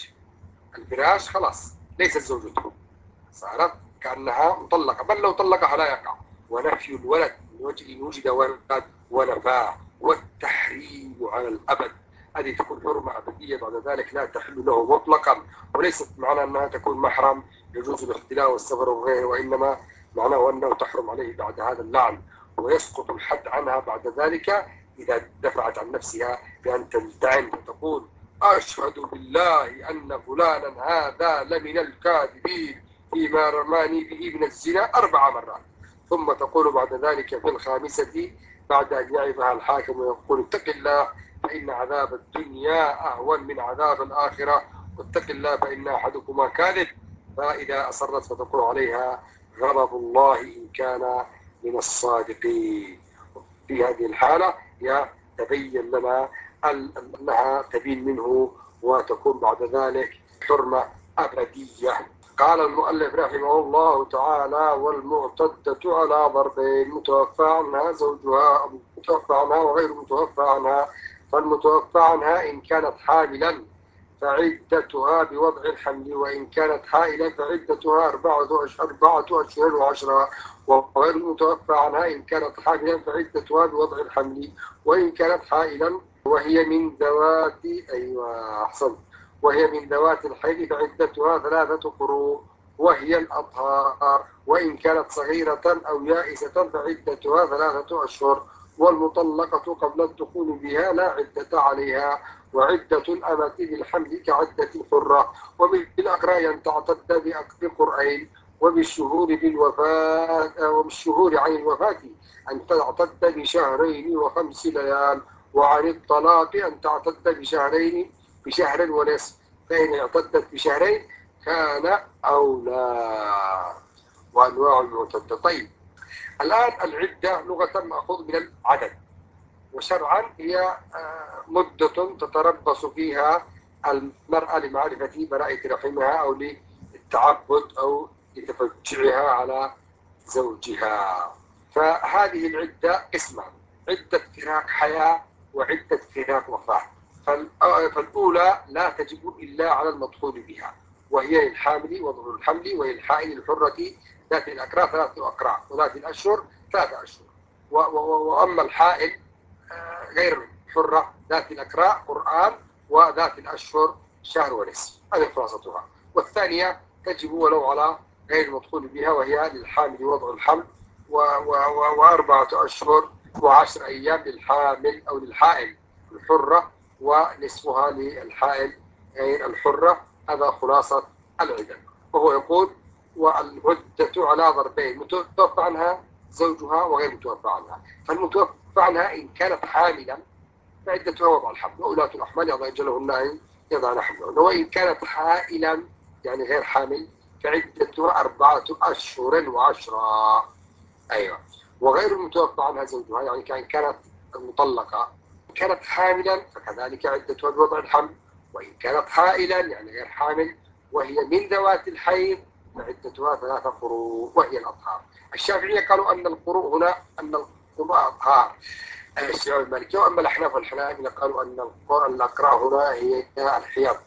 الفراش خلاص ليست زوجته، صارت كأنها مطلقة، بل لو طلقها لا يقع. ونفي الولد من وجه إن وجد ولد ونفاه. والتحريم على الأبد، هذه تكون حرمة أبدية بعد ذلك لا تحل له مطلقا. وليست معنى أنها تكون محرم يجوز الاختلاء والسفر وغيره، وإنما معناه أنه تحرم عليه بعد هذا اللعن. ويسقط الحد عنها بعد ذلك إذا دفعت عن نفسها بأن تلتعن فتقول: أشهد بالله أن فلانا هذا لمن الكاذبين فيما رماني به من الزنا 4 مرات. ثم تقول بعد ذلك في الخامسة بعد أن يعظها الحاكم ويقول: اتق الله فإن عذاب الدنيا أهون من عذاب الآخرة، واتق الله فإن أحدكما كاذب. فإذا أصرت فتقول عليها: غضب الله إن كان من الصادقين. في هذه الحالة يتبين لنا أنها تبين منه وتكون بعد ذلك حرمة أبدية. قال المؤلف رحمه الله تعالى: والمعتدة على ضربين: متوفى عنها زوجها، متوفى عنها وغير متوفى عنها. فالمتوفى عنها إن كانت حاملا فعدتها بوضع الحمل، وإن كانت حائلا فعدتها 4 أشهر وعشرة. وغير المتوفى عنها إن كانت حاملا فعدتها بوضع الحمل، وإن كانت حائلا وهي من ذوات أحسنت، وهي من ذوات الحيض فعدتها 3 قروء وهي الأطهار. وإن كانت صغيرة أو يائسة فعدتها 3 أشهر. والمطلقة قبل الدخول بها لا عدة عليها، وعدة الأمة بالحمل كعدة الحرة. وبالأقراء أن تعتد بقرئين، وبالشهور عن الوفاة أن تعتد ب2 و5 ليال. وعن الطلاق أن تعتد بشهر ونصف. فإن اعتدت ب2 شهرين كان أولى. وأنواع المعتدة. طيب الآن العدة لغة مأخوذ من العدد، وشرعا هي مدة تتربص فيها المرأة لمعرفة براءة رحمها أو للتعبد أو لتفجعها على زوجها. فهذه العدة قسمان: عدة فراق حياة وعدة فراق وفاة. فالأولى لا تجب إلا على المدخول بها، وهي للحامل وظهور الحمل، وللحائل الحرة ذات الأكراه 3 أكراه، وذات الأشهر 3 أشهر. وأما الحائل غير حرة ذات الأكراه قرآن، وذات الأشهر شهر ونصف. هذه خلاصتها. والثانية تجب ولو على غير المدخول بها، وهي للحامل وضع الحمل، و4 أشهر و10 أيام للحامل أو للحائل الحرة، ونصفها للحائل غير الحرة. هذا خلاصة العدة. وهو يقول: والعدة على ضربين: متوفى عنها زوجها وغير متوفى عنها. فالمتوفى عنها إن كانت حاملا فعدتها وضع الحمل، وأولاة الأحمال يضع أجلهن أن يضعن حملهن. وإن كانت حائلا يعني غير حامل فعدتها 4 أشهر و10. أيوة. وغير المتوفى عنها زوجها يعني كانت المطلقة، إن كانت حاملا فكذلك عدتها بوضع الحمل. وإن كانت حائلا يعني غير حامل وهي من ذوات الحيض فعدتها 3 قروء وهي الأطهار. الشافعية قالوا أن القروء هنا أن القروء أطهار الشيوعي المالكي. وأما الأحناف والحنابلة قالوا أن الأكراه هنا هي الحيض.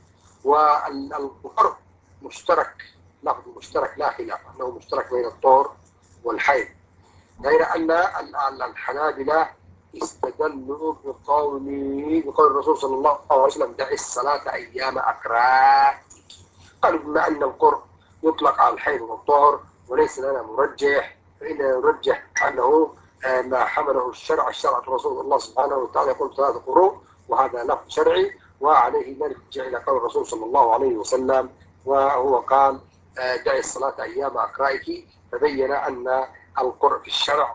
والقرء مشترك، لفظ مشترك لا خلاف أنه مشترك بين الطهر والحيض، غير أن الحنابلة استدلوا بقول الرسول صلى الله عليه وسلم: دع الصلاة أيام أكراهك. قالوا بما أن القرء يطلق على الحيض والطهر وليس لنا مرجح، فإننا نرجح أنه ما حمله الشرع رسول الله سبحانه وتعالى يقول 3 قروء، وهذا لفظ شرعي، وعليه نرجع إلى قول الرسول صلى الله عليه وسلم، وهو قال: دع الصلاة أيام أكرائك. فبين أن القرء في الشرع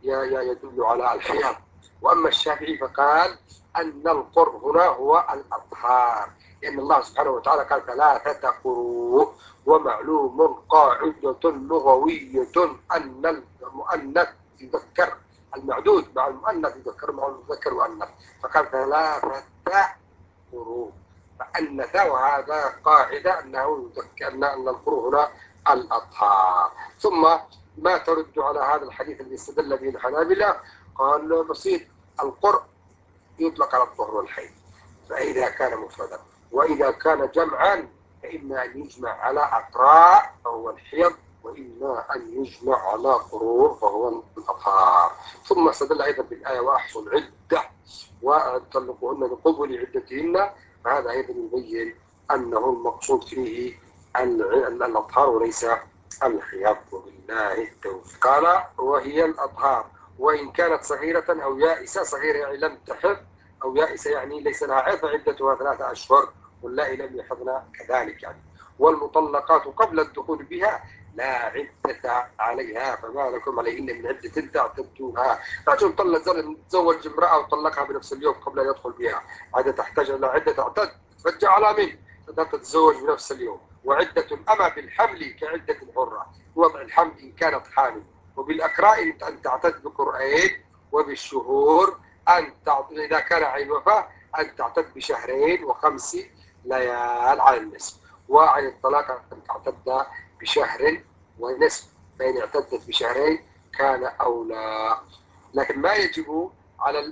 يدل على الحيض. وأما الشافعي فقال أن القرء هنا هو الأطهار، لأن الله سبحانه وتعالى قال 3 قروء. ومعلوم قاعدة لغوية أن المؤنث يذكر المعدود مع المؤنث يذكر مع المذكر مؤنث، فقال 3 قروء فأنث. وهذا قاعدة أنه يذكر أن القروء هنا الأطهار. ثم ما ترد على هذا الحديث الذي استدل به الحنابلة؟ قال بسيط: القرء يطلق على الطهر والحيض فإذا كان مفردا، وإذا كان جمعا فإما أن يجمع على أقراء فهو الحيض، وإما أن يجمع على قرور فهو الأطهار. ثم استدل أيضا بالآية: وأحصوا العدة وطلقوهن بقبل عدتهن. فهذا أيضا يبين أنه المقصود فيه الأطهار وليس الحيض. وبالله التوفيق. قال: وهي الأطهار وإن كانت صغيرة أو يائسة. صغيرة يعني لم تحض، أو يائسة يعني ليس لها عيب، فعدتها 3 أشهر، واللائي لم يحضن كذلك يعني. والمطلقات قبل الدخول بها لا عدة عليها، فما لكم عليهن من عدة تعتدوها. رجل تزوج امرأة وطلقها بنفس اليوم قبل أن يدخل بها، عادة تحتاج إلى عدة تعتد، ترجع على من؟ تتزوج بنفس اليوم. وعدة الأمة بالحمل كعدة الحرة، وضع الحمل إن كانت حامل. وبالأكراء أن تعتد بقرئين. وبالشهور إذا كان عن الوفاة أن تعتد ب2 و5 ليال على النصف. وعن الطلاق أن تعتد ب1 ونصف، فإن اعتدت ب2 كان أولى. لكن ما يجب على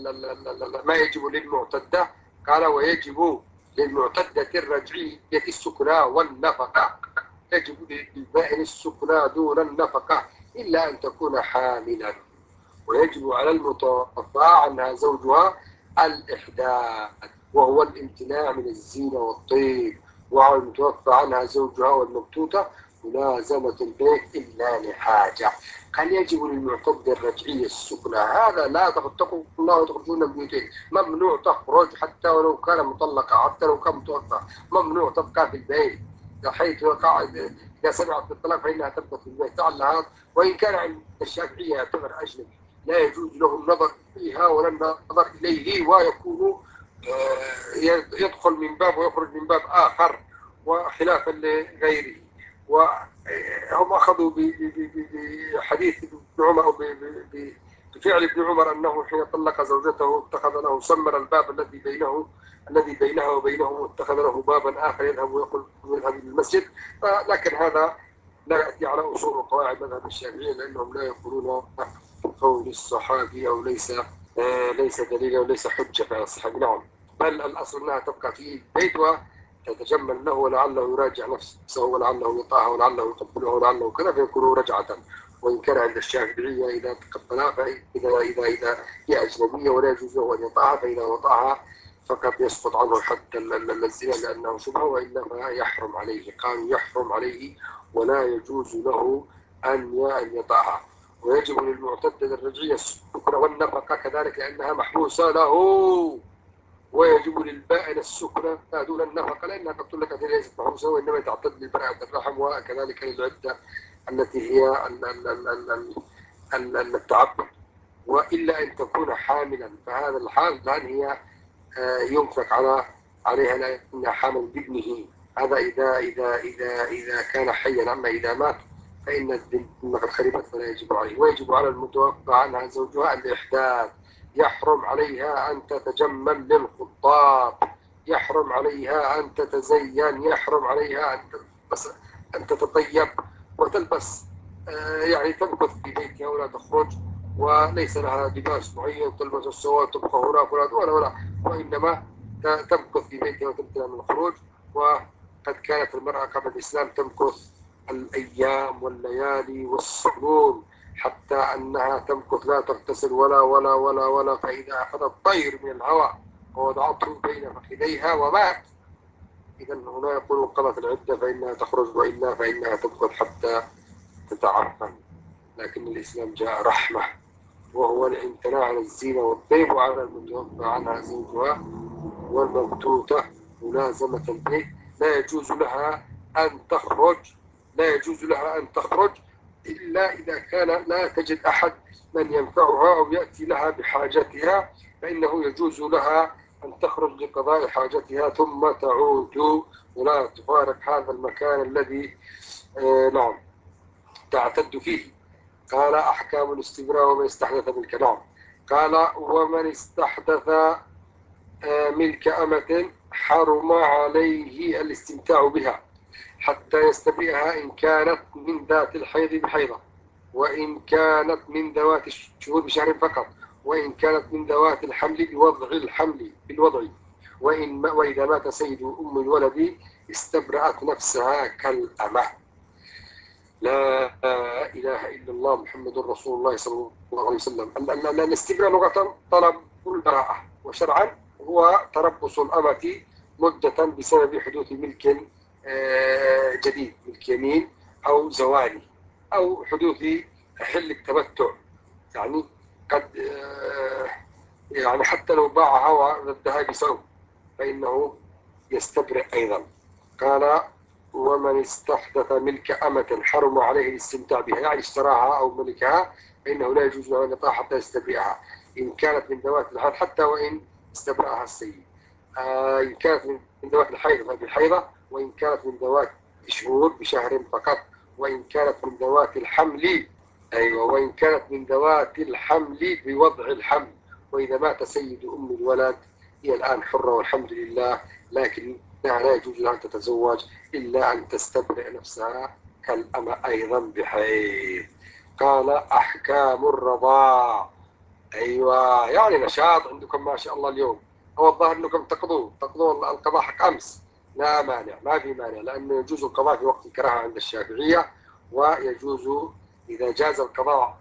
ما يجب للمعتدة. قال: ويجب للمعتدة الرجعية السكنى والنفقة. يجب للبائن السكنى دون النفقة إلا أن تكون حاملا. ويجب على المتوفى عنها زوجها الإحداث وهو الامتناع من الزينة والطيب. وعلى المتوفى عنها زوجها والمبتوتة ملازمة البيت إلا لحاجة. قال: يجب للمعتدة الرجعية السكنى. هذا لا تتقوا الله وتخرجون من بيوتين. ممنوع تخرج حتى ولو كان مطلقة، حتى لو كان متوفى ممنوع تبقى في البيت، حيث إذا سمعت بالطلاق فإنها تبقى في البيت. تعال وإن كان عند الشافعية يعتبر أجنبي لا يجوز له النظر فيها ولا النظر إليه، ويكون يدخل من باب ويخرج من باب آخر، وخلافا لغيره. وهم أخذوا بحديث ابن عمر أو بفعل ابن عمر أنه حين طلق زوجته اتخذ له سمر الباب الذي بينها وبينه، واتخذ له بابا آخر يذهب ويقول يذهب للمسجد. لكن هذا لا يأتي على أصول وقواعد مذهب الشافعية، لأنهم لا يقولون قول الصحابي أو ليس دليلا وليس حجة على الصحابي. نعم، بل الأصل أنها تبقى في البيت وتتجمل له، ولعله يراجع نفسه، ولعله يطاعها، ولعله يقبلها، ولعله كذا، فيكون رجعة. وإن كان عند الشافعية إذا تقبلها، فإذا هي أجنبية ولا يجوز له أن يطاعها، فإذا وطاعها فقد يسقط عنه حتى الزنا لأنه شبهة، وإلا فيحرم عليه. قالوا يحرم عليه ولا يجوز له أن يطاعها. ويجب للمعتدة الرجعية السكن والنفقة كذلك لأنها محبوسة له. ويجب للبائن السكنة دون النفقة لأنها قد لك ليست محبوسة، وإنما تعتد لبراءة الرحم، وكذلك للعدة التي هي التعبد. وإلا أن تكون حاملا، فهذا الحال الآن هي ينفق عليها لأنها حامل بابنه. هذا إذا كان حيا. أما إذا مات فإن الذمة قد خربت فلا يجب عليه. ويجب على المتوفى عنها زوجها الإحداث. يحرم عليها أن تتجمل للخطاب، يحرم عليها أن تتزين، يحرم عليها أن تتطيب وتلبس، يعني تمكث في بيتها ولا تخرج، وليس لها لباس معين تلبس السواد تبقى هناك ولا وإنما تمكث في بيتها وتمتنع من الخروج. وقد كانت المرأة قبل الإسلام تمكث الأيام والليالي والسنون، حتى أنها تمكث لا تغتسل ولا فإذا أخذ الطير من الهواء ووضعته بين فخذيها ومات، إذا هنا يقول قضت العدة فإنها تخرج، وإلا فإنها تمكث حتى تتعفن. لكن الإسلام جاء رحمة، وهو الامتناع عن الزينة والطيب، وعلى المتوفى عنها زوجها والمبتوتة ملازمة البيت. لا يجوز لها أن تخرج إلا إذا كان لا تجد أحد من ينفعها أو يأتي لها بحاجتها، فإنه يجوز لها أن تخرج لقضاء حاجتها ثم تعود، ولا تفارق هذا المكان الذي نعم تعتد فيه. قال أحكام الاستبراء ومن استحدث ملك. نعم، قال ومن استحدث ملك أمة حرم عليه الاستمتاع بها حتى يستبرئها إن كانت من ذات الحيض بحيضة، وإن كانت من ذوات الشهور بشهر فقط، وإن كانت من ذوات الحمل بوضع الحمل بالوضع، وإذا مات سيد أم الولد استبرأت نفسها كالأمة. لا إله إلا الله محمد رسول الله صلى الله عليه وسلم. الاستبراء لغة طلب البراءة، وشرعا هو تربص الأمة مدة بسبب حدوث ملك جديد، ملك يمين أو زوالي، أو حدوث حل التمتع. يعني قد يعني حتى لو باعها وردها بسوء فإنه يستبرئ أيضا. قال ومن استحدث ملك أمة حرم عليه الاستمتاع بها، يعني اشتراها أو ملكها، فإنه لا يجوز له أن يطاع حتى يستبرئها إن كانت من ذوات الحيض، حتى وإن استبرأها السيد. إن كانت من ذوات الحيض فبحيضة، وإن كانت من ذوات شهور بشهر فقط، وإن كانت من ذوات الحمل وإن كانت من ذوات الحمل بوضع الحمل. وإذا مات سيد أم الولد هي الآن حرة والحمد لله، لكن لا يجوز لها أن تتزوج إلا أن تستبرئ نفسها كالأمة أيضا بحيث. قال أحكام الرضاع. أيوة، يعني نشاط عندكم ما شاء الله اليوم. هو الظاهر أنكم تقضوا القضاء حق أمس. لا مانع، ما في مانع، لأنه يجوز القضاء في وقت الكراهة عند الشافعية، ويجوز إذا جاز القضاء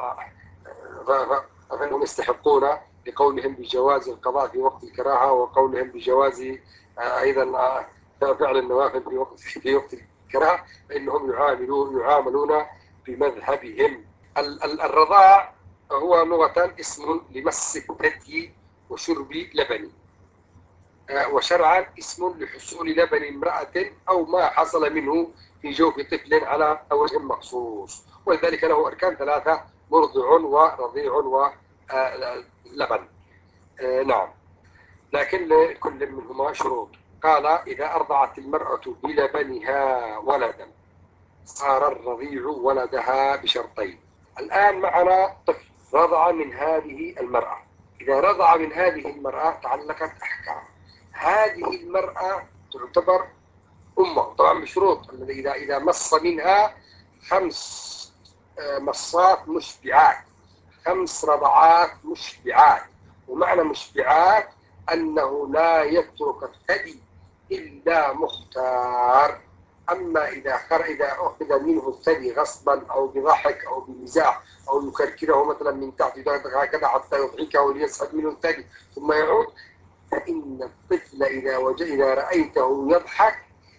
فإنهم يستحقون لقولهم بجواز القضاء في وقت الكراهة، وقولهم بجواز أيضا فعل النوافل في وقت الكراهة، فإنهم يعاملون بمذهبهم. الرضاع هو لغة اسم لمس الثدي وشرب لبن، وشرعا اسم لحصول لبن امرأة أو ما حصل منه في جوف طفل على وجه مخصوص، ولذلك له أركان ثلاثة: مرضع ورضيع ولبن. نعم، لكن لكل منهما شروط. قال إذا أرضعت المرأة بلبنها ولدا صار الرضيع ولدها بشرطين. الآن معنا طفل رضع من هذه المرأة. إذا رضع من هذه المرأة تعلقت أحكام. هذه المرأة تعتبر أمه طبعا بشروط، الذي إذا مص منها 5 مصات مشبعات، 5 رضعات مشبعات. ومعنى مشبعات أنه لا يترك الثدي إلا مختار. أما إذا أخذ منه الثدي غصبا أو بضحك أو بمزاح أو يكركره مثلا من تحت هكذا حتى يضحكه ليسحب منه الثدي ثم يعود، فإن الطفل إذا رأيته يضحك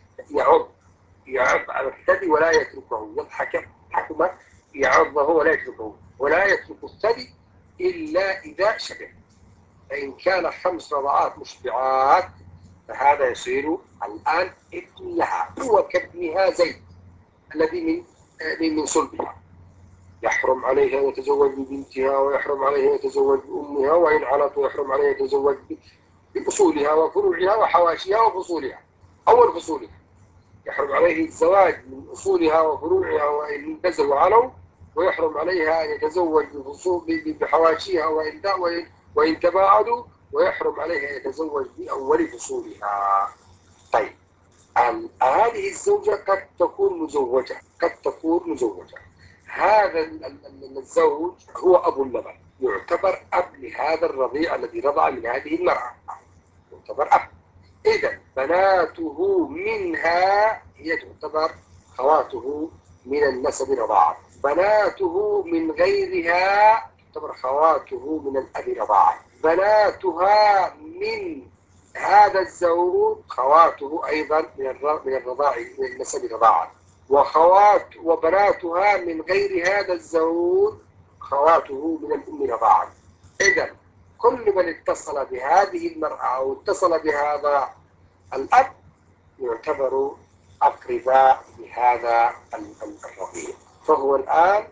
يعض على الثدي ولا يتركه، يضحك يعضه ولا يتركه، ولا يترك الثدي إلا إذا شبع. فإن كان 5 رضعات مشبعات فهذا يصير الآن ابن لها، هو كابنها زيد الذي من صلبها. يحرم عليها أن يتزوج ببنتها، ويحرم عليها أن يتزوج بأمها، وإن علت ويحرم عليها أن يتزوج بأصولها وفروعها وحواشيها وفصولها أول فصولها. يحرم عليه الزواج من أصولها وفروعها وإن نزلوا علوا، ويحرم عليها أن يتزوج بحواشيها وإن تباعدوا، ويحرم عليها أن يتزوج بأول فصولها. طيب هذه الزوجة قد تكون مزوجة. هذا الزوج هو أبو اللبن، يعتبر أب لهذا الرضيع الذي رضع من هذه المرأة، يعتبر أب. إذا بناته منها هي تعتبر خواته من النسب رضاعا. بناته من غيرها تعتبر خواته من الأب رضاعا. بناتها من هذا الزوج خواته أيضا من الرضاع من النسب رضاعا. وبناتها من غير هذا الزوج خواته من الأم رضاعا. إذا كل من اتصل بهذه المرأة أو اتصل بهذا الأب يعتبر أقرباء لهذا الرضيع، فهو الآن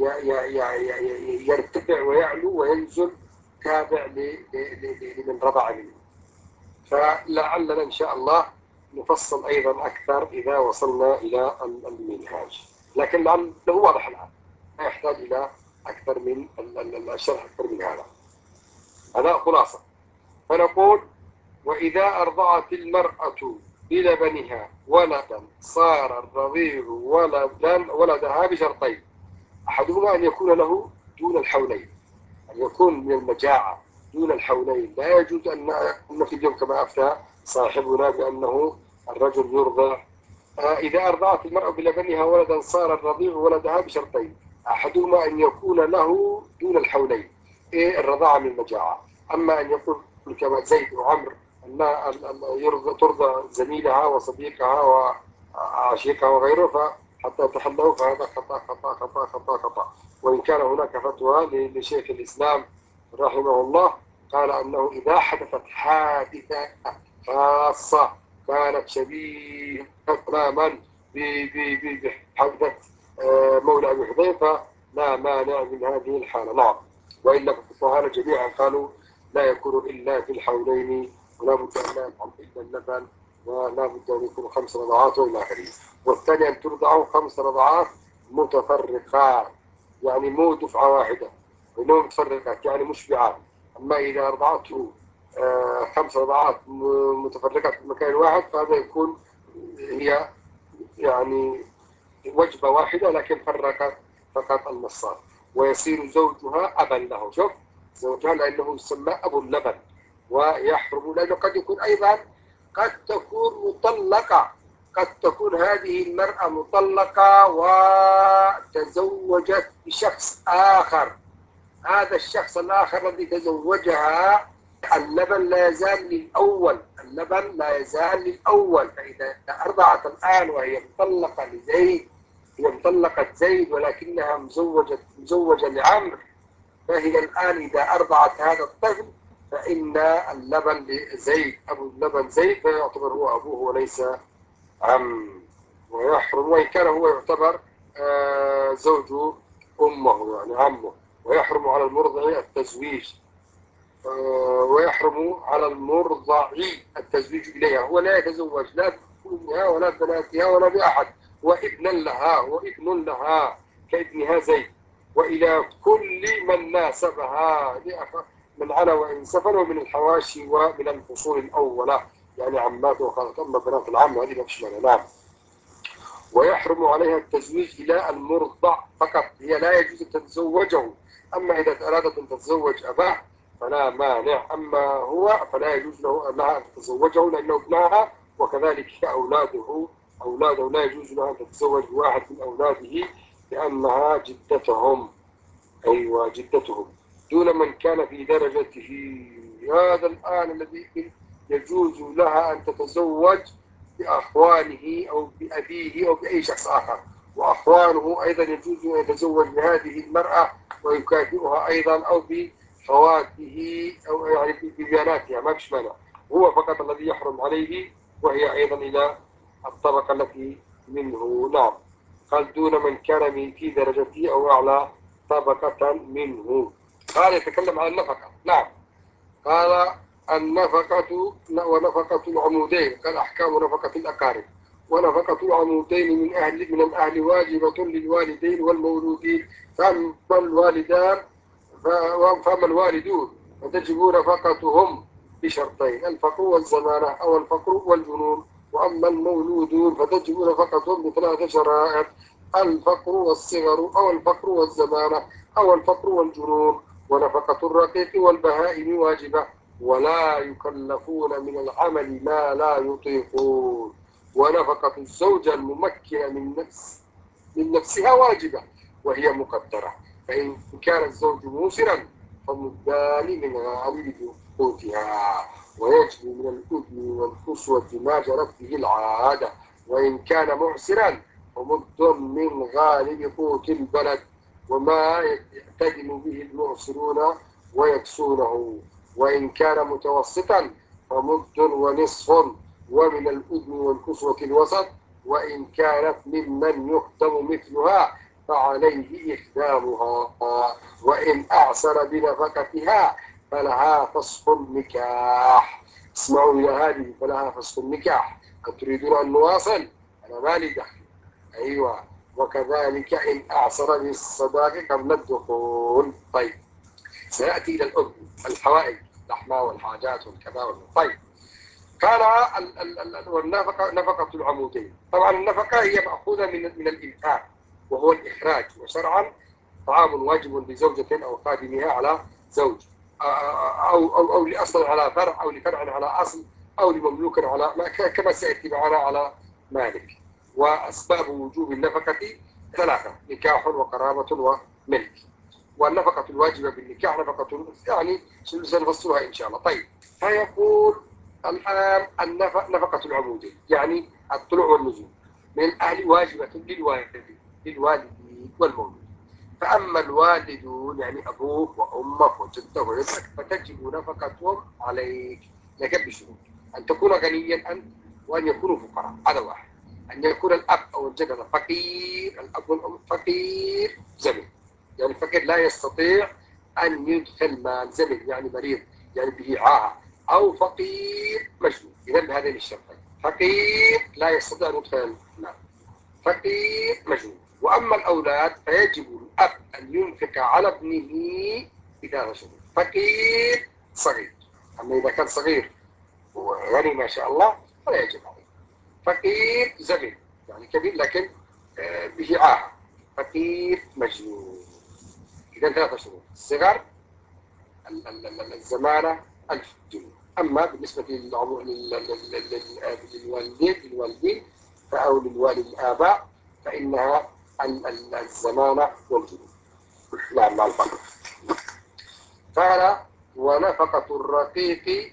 يرتفع ويعلو وينزل تابع لمن رضع منه. فلعلنا إن شاء الله نفصل أيضا أكثر إذا وصلنا إلى المنهاج، لكن لعله واضح الآن لا يحتاج إلى أكثر من الشرح أكثر من هذا. هذا خلاصة. فنقول وإذا أرضعت المرأة بلبنها ولدا صار الرضيع ولدها بشرطين. أحدهما أن يكون له دون الحولين، أن يكون من المجاعة دون الحولين. لا يجوز أن في اليوم كما أفتى صاحبنا بأنه الرجل يرضع. إذا أرضعت المرأة بلبنها ولدا صار الرضيع ولدها بشرطين. أحدهما أن يكون له دون الحولين، الرضاعة من المجاعة. أما أن يكون كما زيد وعمر ترضى زميلها وصديقها وعشيقها وغيره فحتى تحلوا، فهذا خطأ. وإن كان هناك فتوى لشيخ الإسلام رحمه الله قال أنه إذا حدثت حادثة خاصة كانت شبيهة تماما بحادثة مولى أبي حذيفة لا مانع من هذه الحالة. نعم. وإلا فالفقهاء جميعا قالوا لا يكون إلا في الحولين، ولا بد أن لا يطعم إلا اللبن، ولا بد أن يكون 5 رضعات وإلى آخره. والثاني أن ترضع 5 رضعات متفرقات، يعني مو دفعة واحدة، وإنهم متفرقات يعني مشبعات. أما إذا أرضعته 5 رضعات متفرقات في مكان واحد فهذا يكون هي يعني وجبة واحدة لكن فرقت فقط المصات، ويصير زوجها أبا له. شوف زوجها لأنه يسمى أبو اللبن، ويحرم لأنه قد يكون أيضا قد تكون مطلقة، قد تكون هذه المرأة مطلقة وتزوجت بشخص آخر. هذا الشخص الآخر الذي تزوجها اللبن لا يزال للأول. فإذا أرضعت الآن وهي مطلقة لزيد، هي مطلقة زيد ولكنها مزوجة لعمر، فهي الآن إذا أرضعت هذا الطفل فإن اللبن لزيد أبو اللبن زيد، فيعتبر هو أبوه وليس عم، ويحرم وإن كان هو يعتبر زوج أمه يعني عمه. ويحرم على المرضع التزويج ويحرم على المرضع التزويج إليها. هو لا يتزوج لا بأمها ولا بناتها ولا بأحد، وابنا لها وابن لها كابنها زيد، وإلى كل من ناسبها من على وإن سفر، ومن الحواشي ومن الفصول الأولى، يعني عمات وخالات. أما بنات العم هذه ما فيش منها. نعم. ويحرم عليها التزويج إلى المرضع فقط، هي لا يجوز أن تتزوجه. أما إذا أرادت أن تتزوج أباه فلا مانع، أما هو فلا يجوز لها أن تتزوجه لأنه ابنها، وكذلك أولاده لا يجوز لها أن تتزوج بواحد من أولاده لأنها جدتهم. أيوة جدتهم، دون من كان في درجته. هذا الآن الذي يجوز لها أن تتزوج بأخوانه أو بأبيه أو بأي شخص آخر، وأخوانه أيضا يجوز أن يتزوج بهذه المرأة ويكافئها أيضا، أو بخواته أو يعني ببناتها، ما فيش مانع. هو فقط الذي يحرم عليه، وهي أيضا إلى الطبقة التي منه. نعم. قال دون من كان من في درجته أو أعلى طبقة منه. قال يتكلم عن النفقة. نعم. قال النفقة ونفقة العمودين، قال أحكام نفقة الأقارب. ونفقة العمودين من الأهل واجبة للوالدين والمولودين، فأما الوالدان فأما الوالدون فتجب نفقتهم بشرطين: الفقر والزمانة أو الفقر والجنون. وأما المولودون فتجب نفقتهم بثلاث شرائط: الفقر والصغر أو الفقر والزمانة أو الفقر والجنون. ونفقة الرقيق والبهائم واجبة، ولا يكلفون من العمل ما لا يطيقون. ونفقة الزوجة الممكنة من نفسها واجبة، وهي مقدرة. فإن كان الزوج موسرا فمدان من غالب قوتها، ويجب من الأذن والقسوة ما جرت به العادة. وإن كان معسرا فمد من غالب قوت البلد، وما يعتدل به المعسرون ويكسونه. وإن كان متوسطا فمد ونصف، ومن الأذن والكسوة الوسط. وإن كانت ممن يخدم مثلها فعليه إخدامها. وإن أعسر بنفقتها فلها فسخ النكاح. اسمعوا إلى هذه: فلها فسخ النكاح. أتريدون أن نواصل؟ أنا مالي دخل. أيوة. وكذلك إن أعسر بالصداق قبل الدخول. طيب، سيأتي إلى الأذن، الحوائج، اللحمة والحاجات والكذا. طيب، قال والنفقة نفقة العمودين. طبعا النفقة هي مأخوذة من الإنفاق، وهو الإخراج. وشرعا طعام واجب لزوجة أو خادمها على زوج، أو لأصل على فرع، أو لفرع على أصل، أو لمملوك على، كما سيأتي معنا على مالك. وأسباب وجوب النفقة ثلاثة: نكاح وقرابة وملك. والنفقة الواجبة بالنكاح نفقة، يعني سنفصلها إن شاء الله. طيب، فيقول الآن نفقة العمودين، يعني الطلوع والنزول من الأهل واجبة للوالدين والمولود. فأما الوالدون يعني أبوك وأمك وجدك وجدك فتجب نفقتهم عليك، لكن بشروط: أن تكون غنيا أنت، وأن يكونوا فقراء. هذا واحد. أن يكون الأب أو الجد فقير، الأب والأم فقير زمن، يعني فقير لا يستطيع أن يدخل مال، زمن يعني مريض يعني به عاهة، أو فقير مجنون. إذا بهذين الشرطين: فقير لا يستطيع أن يدخل مال، فقير مجنون. وأما الأولاد فيجب الأب أن ينفق على ابنه إذا رشد. فقير صغير، أما إذا كان صغير وغني ما شاء الله فلا يجب عليه. فقير زمن يعني كبير لكن به عاهة. فقير مجنون. إذا ثلاثة شروط: الصغر، الزمانة، الجنون. أما بالنسبة للوالدين أو للوالد الآباء فإنها الزمانة والجنون. نعم، مع الفقر. قال ونفقة الرقيق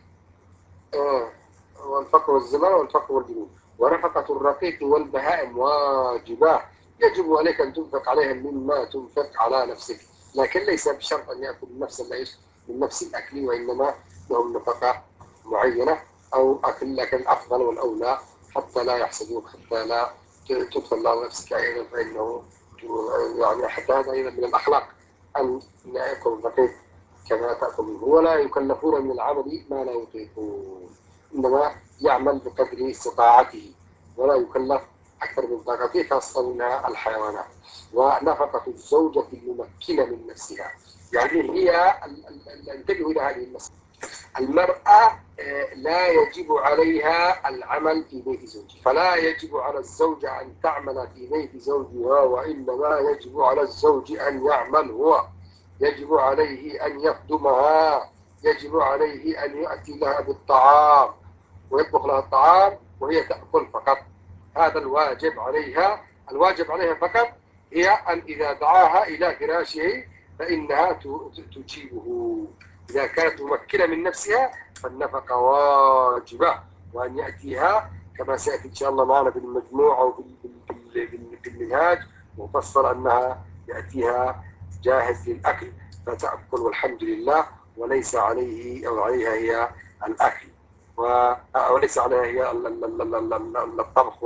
والفقر والزمانة والفقر والجنون. ونفقة الرقيق والبهائم واجبة، يجب عليك أن تنفق عليها مما تنفق على نفسك، لكن ليس بشرط أن يأكل من نفس الأكل، وإنما لهم نفقة معينة أو أكل، لكن الأفضل والأولى حتى لا يحسدوك، حتى لا تدخل على نفسك أيضا، فإنه يعني حتى هذا أيضا من الأخلاق أن لا يأكل الرقيق كما تأكل منه، ولا يكلفون من العمل ما لا يطيقون، إنما يعمل بقدر استطاعته ولا يكلف أكثر من طاقته، خاصة من الحيوانات. ونفقة الزوجة الممكنة من نفسها، يعني هي انتبهوا إلى هذه المسألة. المرأة لا يجب عليها العمل في بيت زوجها، فلا يجب على الزوجة أن تعمل في بيت زوجها، وإنما يجب على الزوج أن يعمل هو، يجب عليه أن يخدمها، يجب عليه أن يأتي لها بالطعام ويطبخ لها الطعام وهي تأكل فقط. هذا الواجب عليها. الواجب عليها فقط هي أن إذا دعاها إلى فراشه فإنها تجيبه. إذا كانت ممكنة من نفسها فالنفقة واجبة، وأن يأتيها كما سيأتي إن شاء الله معنا بالمجموع أو بالمنهاج مفصل أنها يأتيها جاهز للأكل فتأكل والحمد لله، وليس عليه أو عليها هي الأكل، وليس عليها هي الطبخ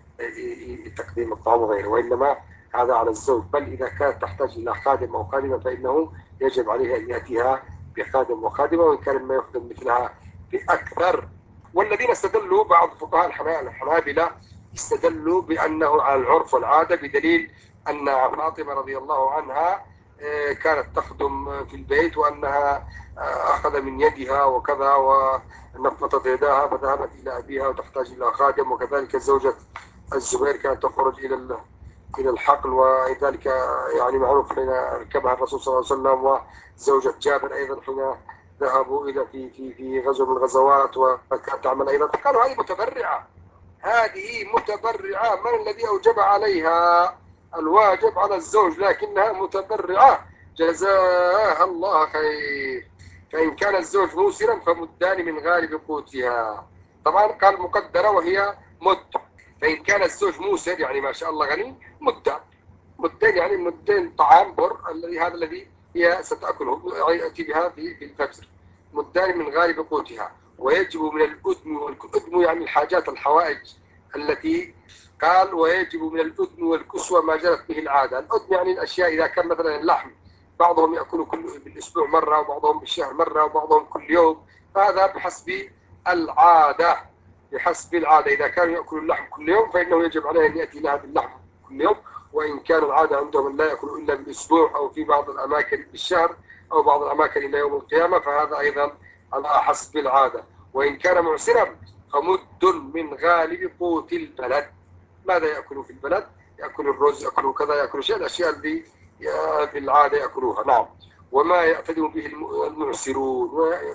وتقديم الطعام وغيره، وإنما هذا على الزوج. بل إذا كانت تحتاج إلى خادم أو خادمة فإنه يجب عليها أن يأتيها بخادم وخادمة، وإن كان ما يخدم مثلها بأكثر. والذين استدلوا بعض فقهاء الحنابلة استدلوا بأنه على العرف والعادة، بدليل أن فاطمة رضي الله عنها كانت تخدم في البيت، وأنها أخذ من يدها وكذا ونفضت يداها فذهبت إلى أبيها وتحتاج إلى خادم. وكذلك زوجة الزبير كانت تخرج إلى الحقل، وذلك يعني معروف حين ركبها الرسول صلى الله عليه وسلم. وزوجة جابر أيضا حين ذهبوا إلى في غزو من الغزوات وكانت تعمل أيضا، فقالوا هذه متبرعة، هذه متبرعة، من الذي أوجب عليها؟ الواجب على الزوج، لكنها متبرعة جزاها الله خير. فإن كان الزوج موسرا فمدان من غالب قوتها. طبعا قال مقدرة وهي مد، فإن كان الزوج موسر يعني ما شاء الله غني مدين يعني مدين طعام بر هذا الذي هي ستأكله، يأتي بها في الفجر، مدان من غالب قوتها. ويجب من الأدم والأدم يعني الحاجات الحوائج التي قال، ويجب من الأدم والكسوة ما جرت به العادة. الأدم يعني الأشياء إذا كان مثلا اللحم بعضهم يأكل بالأسبوع مرة، وبعضهم بالشهر مرة، وبعضهم كل يوم، فهذا بحسب العادة. بحسب العادة إذا كانوا يأكلوا اللحم كل يوم فإنه يجب عليه أن يأتي لها باللحم كل يوم، وإن كان العادة عندهم أن لا يأكلوا إلا بالأسبوع أو في بعض الأماكن بالشهر أو بعض الأماكن إلى يوم القيامة، فهذا أيضا على حسب العادة. وإن كان معسرا فمد من غالب قوت البلد. ماذا يأكلوا في البلد؟ يأكلوا الرز، يأكلوا كذا، يأكلوا شيء الأشياء اللي بالعادة يأكلوها. نعم. وما يعتدم به المعسرون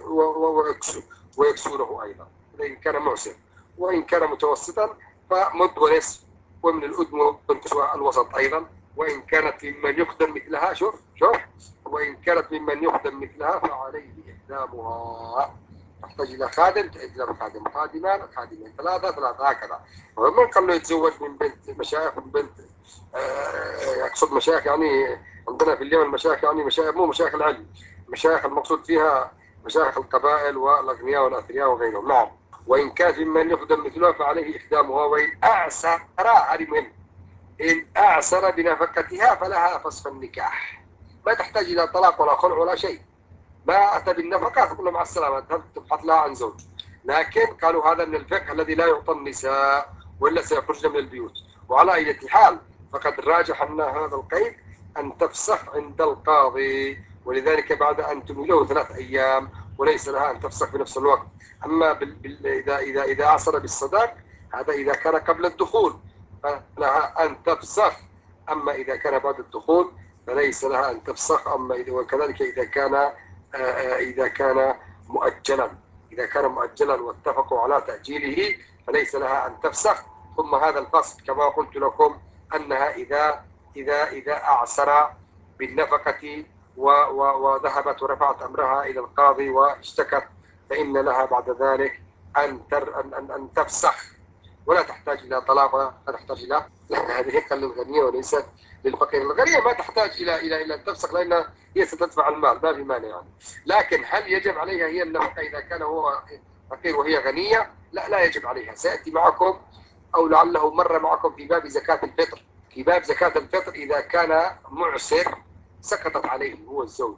ويكسونه أيضا، إن كان معسر. وإن كان متوسطا فمد ونصف، ومن الأدم والكسوة الوسط أيضا. وإن كانت ممن يخدم مثلها، شوف وإن كانت ممن يخدم مثلها فعليه إخدامها. تحتاج إلى خادم تعد له خادم، خادمان خادمين، ثلاثة هكذا. ومن قال له يتزوج من بنت مشايخ، من بنت يقصد مشايخ يعني عندنا في اليمن مشايخ يعني مشايخ مو مشايخ العلم، مشايخ المقصود فيها مشايخ القبائل والأغنياء والأثرياء وغيرهم. نعم. وإن كان ممن يخدم مثله فعليه إخدامها، وإن أعسر هذه مهم، إن أعسر بنفقتها فلها فسخ النكاح، ما تحتاج إلى طلاق ولا خلع ولا شيء. ما أتى بالنفقة تقول له مع السلامة، تبحث لها عن زوج. لكن قالوا هذا من الفقه الذي لا يعطى النساء وإلا سيخرجن من البيوت. وعلى أي حال فقد راجح أن هذا القيد أن تفسخ عند القاضي، ولذلك بعد أن تميله 3 أيام، وليس لها أن تفسخ بنفس الوقت. أما إذا أعصر بالصداق هذا إذا كان قبل الدخول فلها أن تفسخ، أما إذا كان بعد الدخول فليس لها أن تفسخ. أما وكذلك إذا كان مؤجلا، إذا كان مؤجلا واتفقوا على تأجيله فليس لها أن تفسخ. ثم هذا الفصل كما قلت لكم أنها إذا أعسر بالنفقة وذهبت ورفعت أمرها إلى القاضي واشتكت فإن لها بعد ذلك أن تفسخ، ولا تحتاج إلى طلاق ولا تحتاج إلى، لأن هذه حقا للغنية وليست للفقير. الغنية ما تحتاج إلى أن تفسخ لأن هي ستدفع المال، ما في مانع يعني. لكن هل يجب عليها هي النفقة إذا كان هو فقير وهي غنية؟ لا يجب عليها. سيأتي معكم أو لعله مر معكم في باب زكاة الفطر. في باب زكاة الفطر إذا كان معسر سقطت عليه هو الزوج،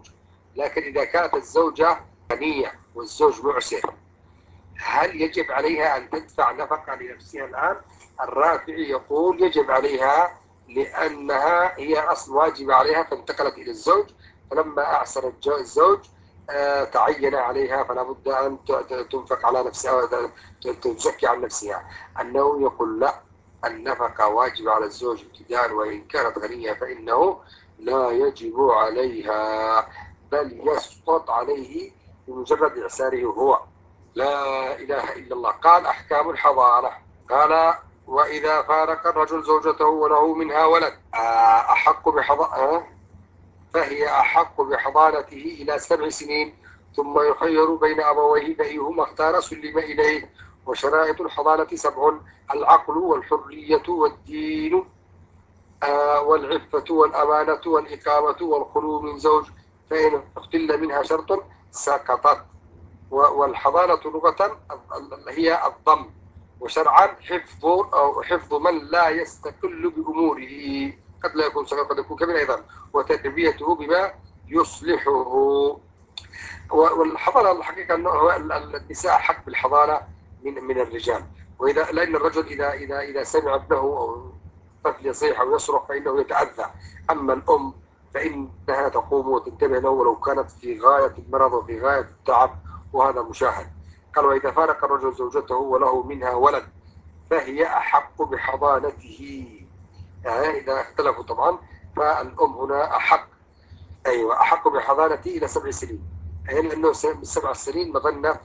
لكن إذا كانت الزوجة غنية والزوج معسر، هل يجب عليها أن تدفع نفقة لنفسها الآن؟ الرافعي يقول يجب عليها، لأنها هي أصل واجب عليها فانتقلت إلى الزوج، فلما أعسر الزوج تعين عليها، فلا بد أن تنفق على نفسها وتزكي عن نفسها. النووي يقول لا، النفقة واجبة على الزوج ابتداء، وإن كانت غنية فإنه لا يجب عليها، بل يسقط عليه بمجرد إعساره هو. لا إله إلا الله. قال أحكام الحضانة، قال وإذا فارق الرجل زوجته وله منها ولد أحق بحضانة، فهي أحق بحضانته إلى 7 سنين، ثم يخير بين أبويه فأيهما اختار سلم إليه. وشرائط الحضانة 7: العقل والحرية والدين والعفة والأمانة والإقامة والخلو من زوج، فإن اختل منها شرط سقطت. والحضانة لغة هي الضم، وشرعا حفظ من لا يستقل بأموره، قد لا يكون صغير قد يكون كبير أيضا، وتربيته بما يصلحه. والحضانة الحقيقة أنه النساء حق بالحضانة من الرجال. لأن الرجل إذا سمع ابنه أو طفل يصيح أو يصرخ فإنه يتأذى. أما الأم فإنها تقوم وتنتبه له ولو كانت في غاية المرض وفي غاية التعب، وهذا مشاهد. قال وإذا فارق الرجل زوجته وله منها ولد فهي أحق بحضانته، يعني إذا اختلفوا طبعا، فالأم هنا أحق، أيوة أحق بحضانته إلى 7 سنين، يعني لأنه 7 سنين مظنة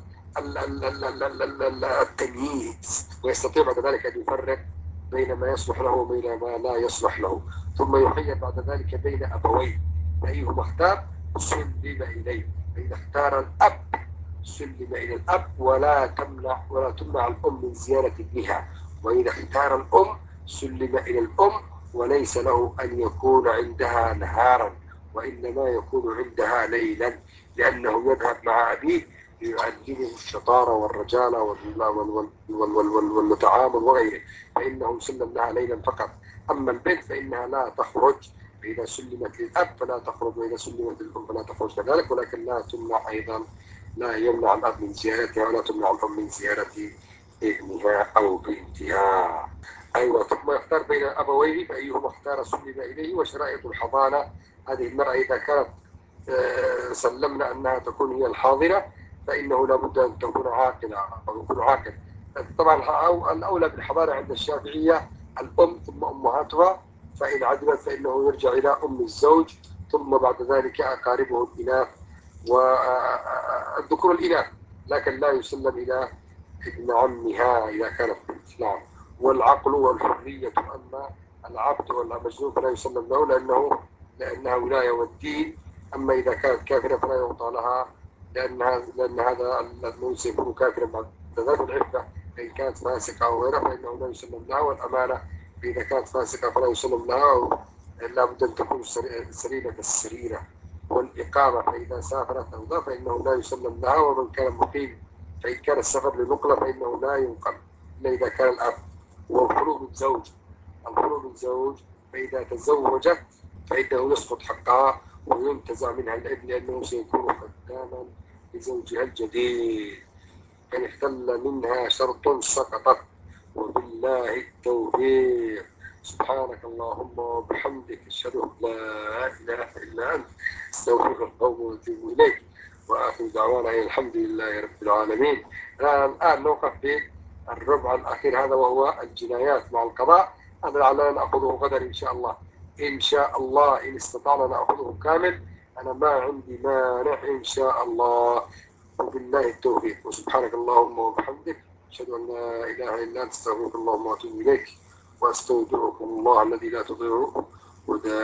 التمييز، ويستطيع بعد ذلك أن يفرق بين ما يصلح له وبين ما لا يصلح له. ثم يخير بعد ذلك بين أبوين فأيهما اختار سلم إليه، فإذا اختار الأب سلم إلى الأب، ولا تمنع الأم من زيارة ابنها. وإذا اختار الأم سلم إلى الأم، وليس له أن يكون عندها نهارا، وإنما يكون عندها ليلا، لأنه يذهب مع أبيه ليعلمه الشطارة والرجالة والتعامل وغيره، فإنه يسلم لها ليلا فقط. أما البنت فإنها لا تخرج، فإذا سلمت للأب فلا تخرج، وإذا سلمت للأم فلا تخرج كذلك، ولكن لا تمنع أيضا، لا يمنع الأب من زيارتها ولا تمنع الأم من زيارة ابنها أو بنتها. أيوة. ثم يختار بين أبويه فأيهما اختار سلم إليه. وشرائط الحضانة: هذه المرأة إذا كانت سلمنا أنها تكون هي الحاضنة، فإنه لابد أن تكون عاقلة أو يكون عاقل. طبعا الأولى بالحضانة عند الشافعية الأم ثم أمهاتها، فإن عدلت فإنه يرجع إلى أم الزوج، ثم بعد ذلك أقاربه الإناث والذكور الإناث، لكن لا يسلم إلى ابن عمها إذا كانت بنت. نعم. والعقل والحرية: أما العبد والمجنون فلا يسلم له لأنها ولاية والدين. أما إذا كانت كافرة فلا يعطى لها، لأن هذا الموسى يكون كافرا بعد ذلك. العفة: إن كانت فاسقة أو غيرها فإنه لا يسلم لها. والأمانة: إذا كانت فاسقة فلا يسلم لها، لا بد أن تكون سليمة السريرة. والإقامة: فإذا سافرت أو ذا فإنه لا يسلم لها. ومن كان مقيم فإن كان السفر لنقلة فإنه لا ينقل إلا إذا كان الأب. والخلو من زوج: الخلو من زوج فإذا تزوجت فإنه يسقط حقها وينتزع منها الابن، لأنه سيكون خداما لزوجها الجديد. إن اختل منها شرط سقطت. وبالله التوفيق. سبحانك اللهم وبحمدك، أشهد أن لا إله إلا أنت، أستغفرك وأتوب إليك. وآخر دعوانا الحمد لله رب العالمين. الآن نوقف في الربع الأخير هذا، وهو الجنايات مع القضاء. هذا لعلنا نأخذه غدا إن شاء الله. إن شاء الله إن استطعنا نأخذه كامل، أنا ما عندي مانع إن شاء الله. وبالله التوفيق. وسبحانك اللهم وبحمدك، أشهد أن لا إله إلا أنت، أستغفرك اللهم وأتوب إليك. وأستودعكم الله الذي لا تضيع ودائعه.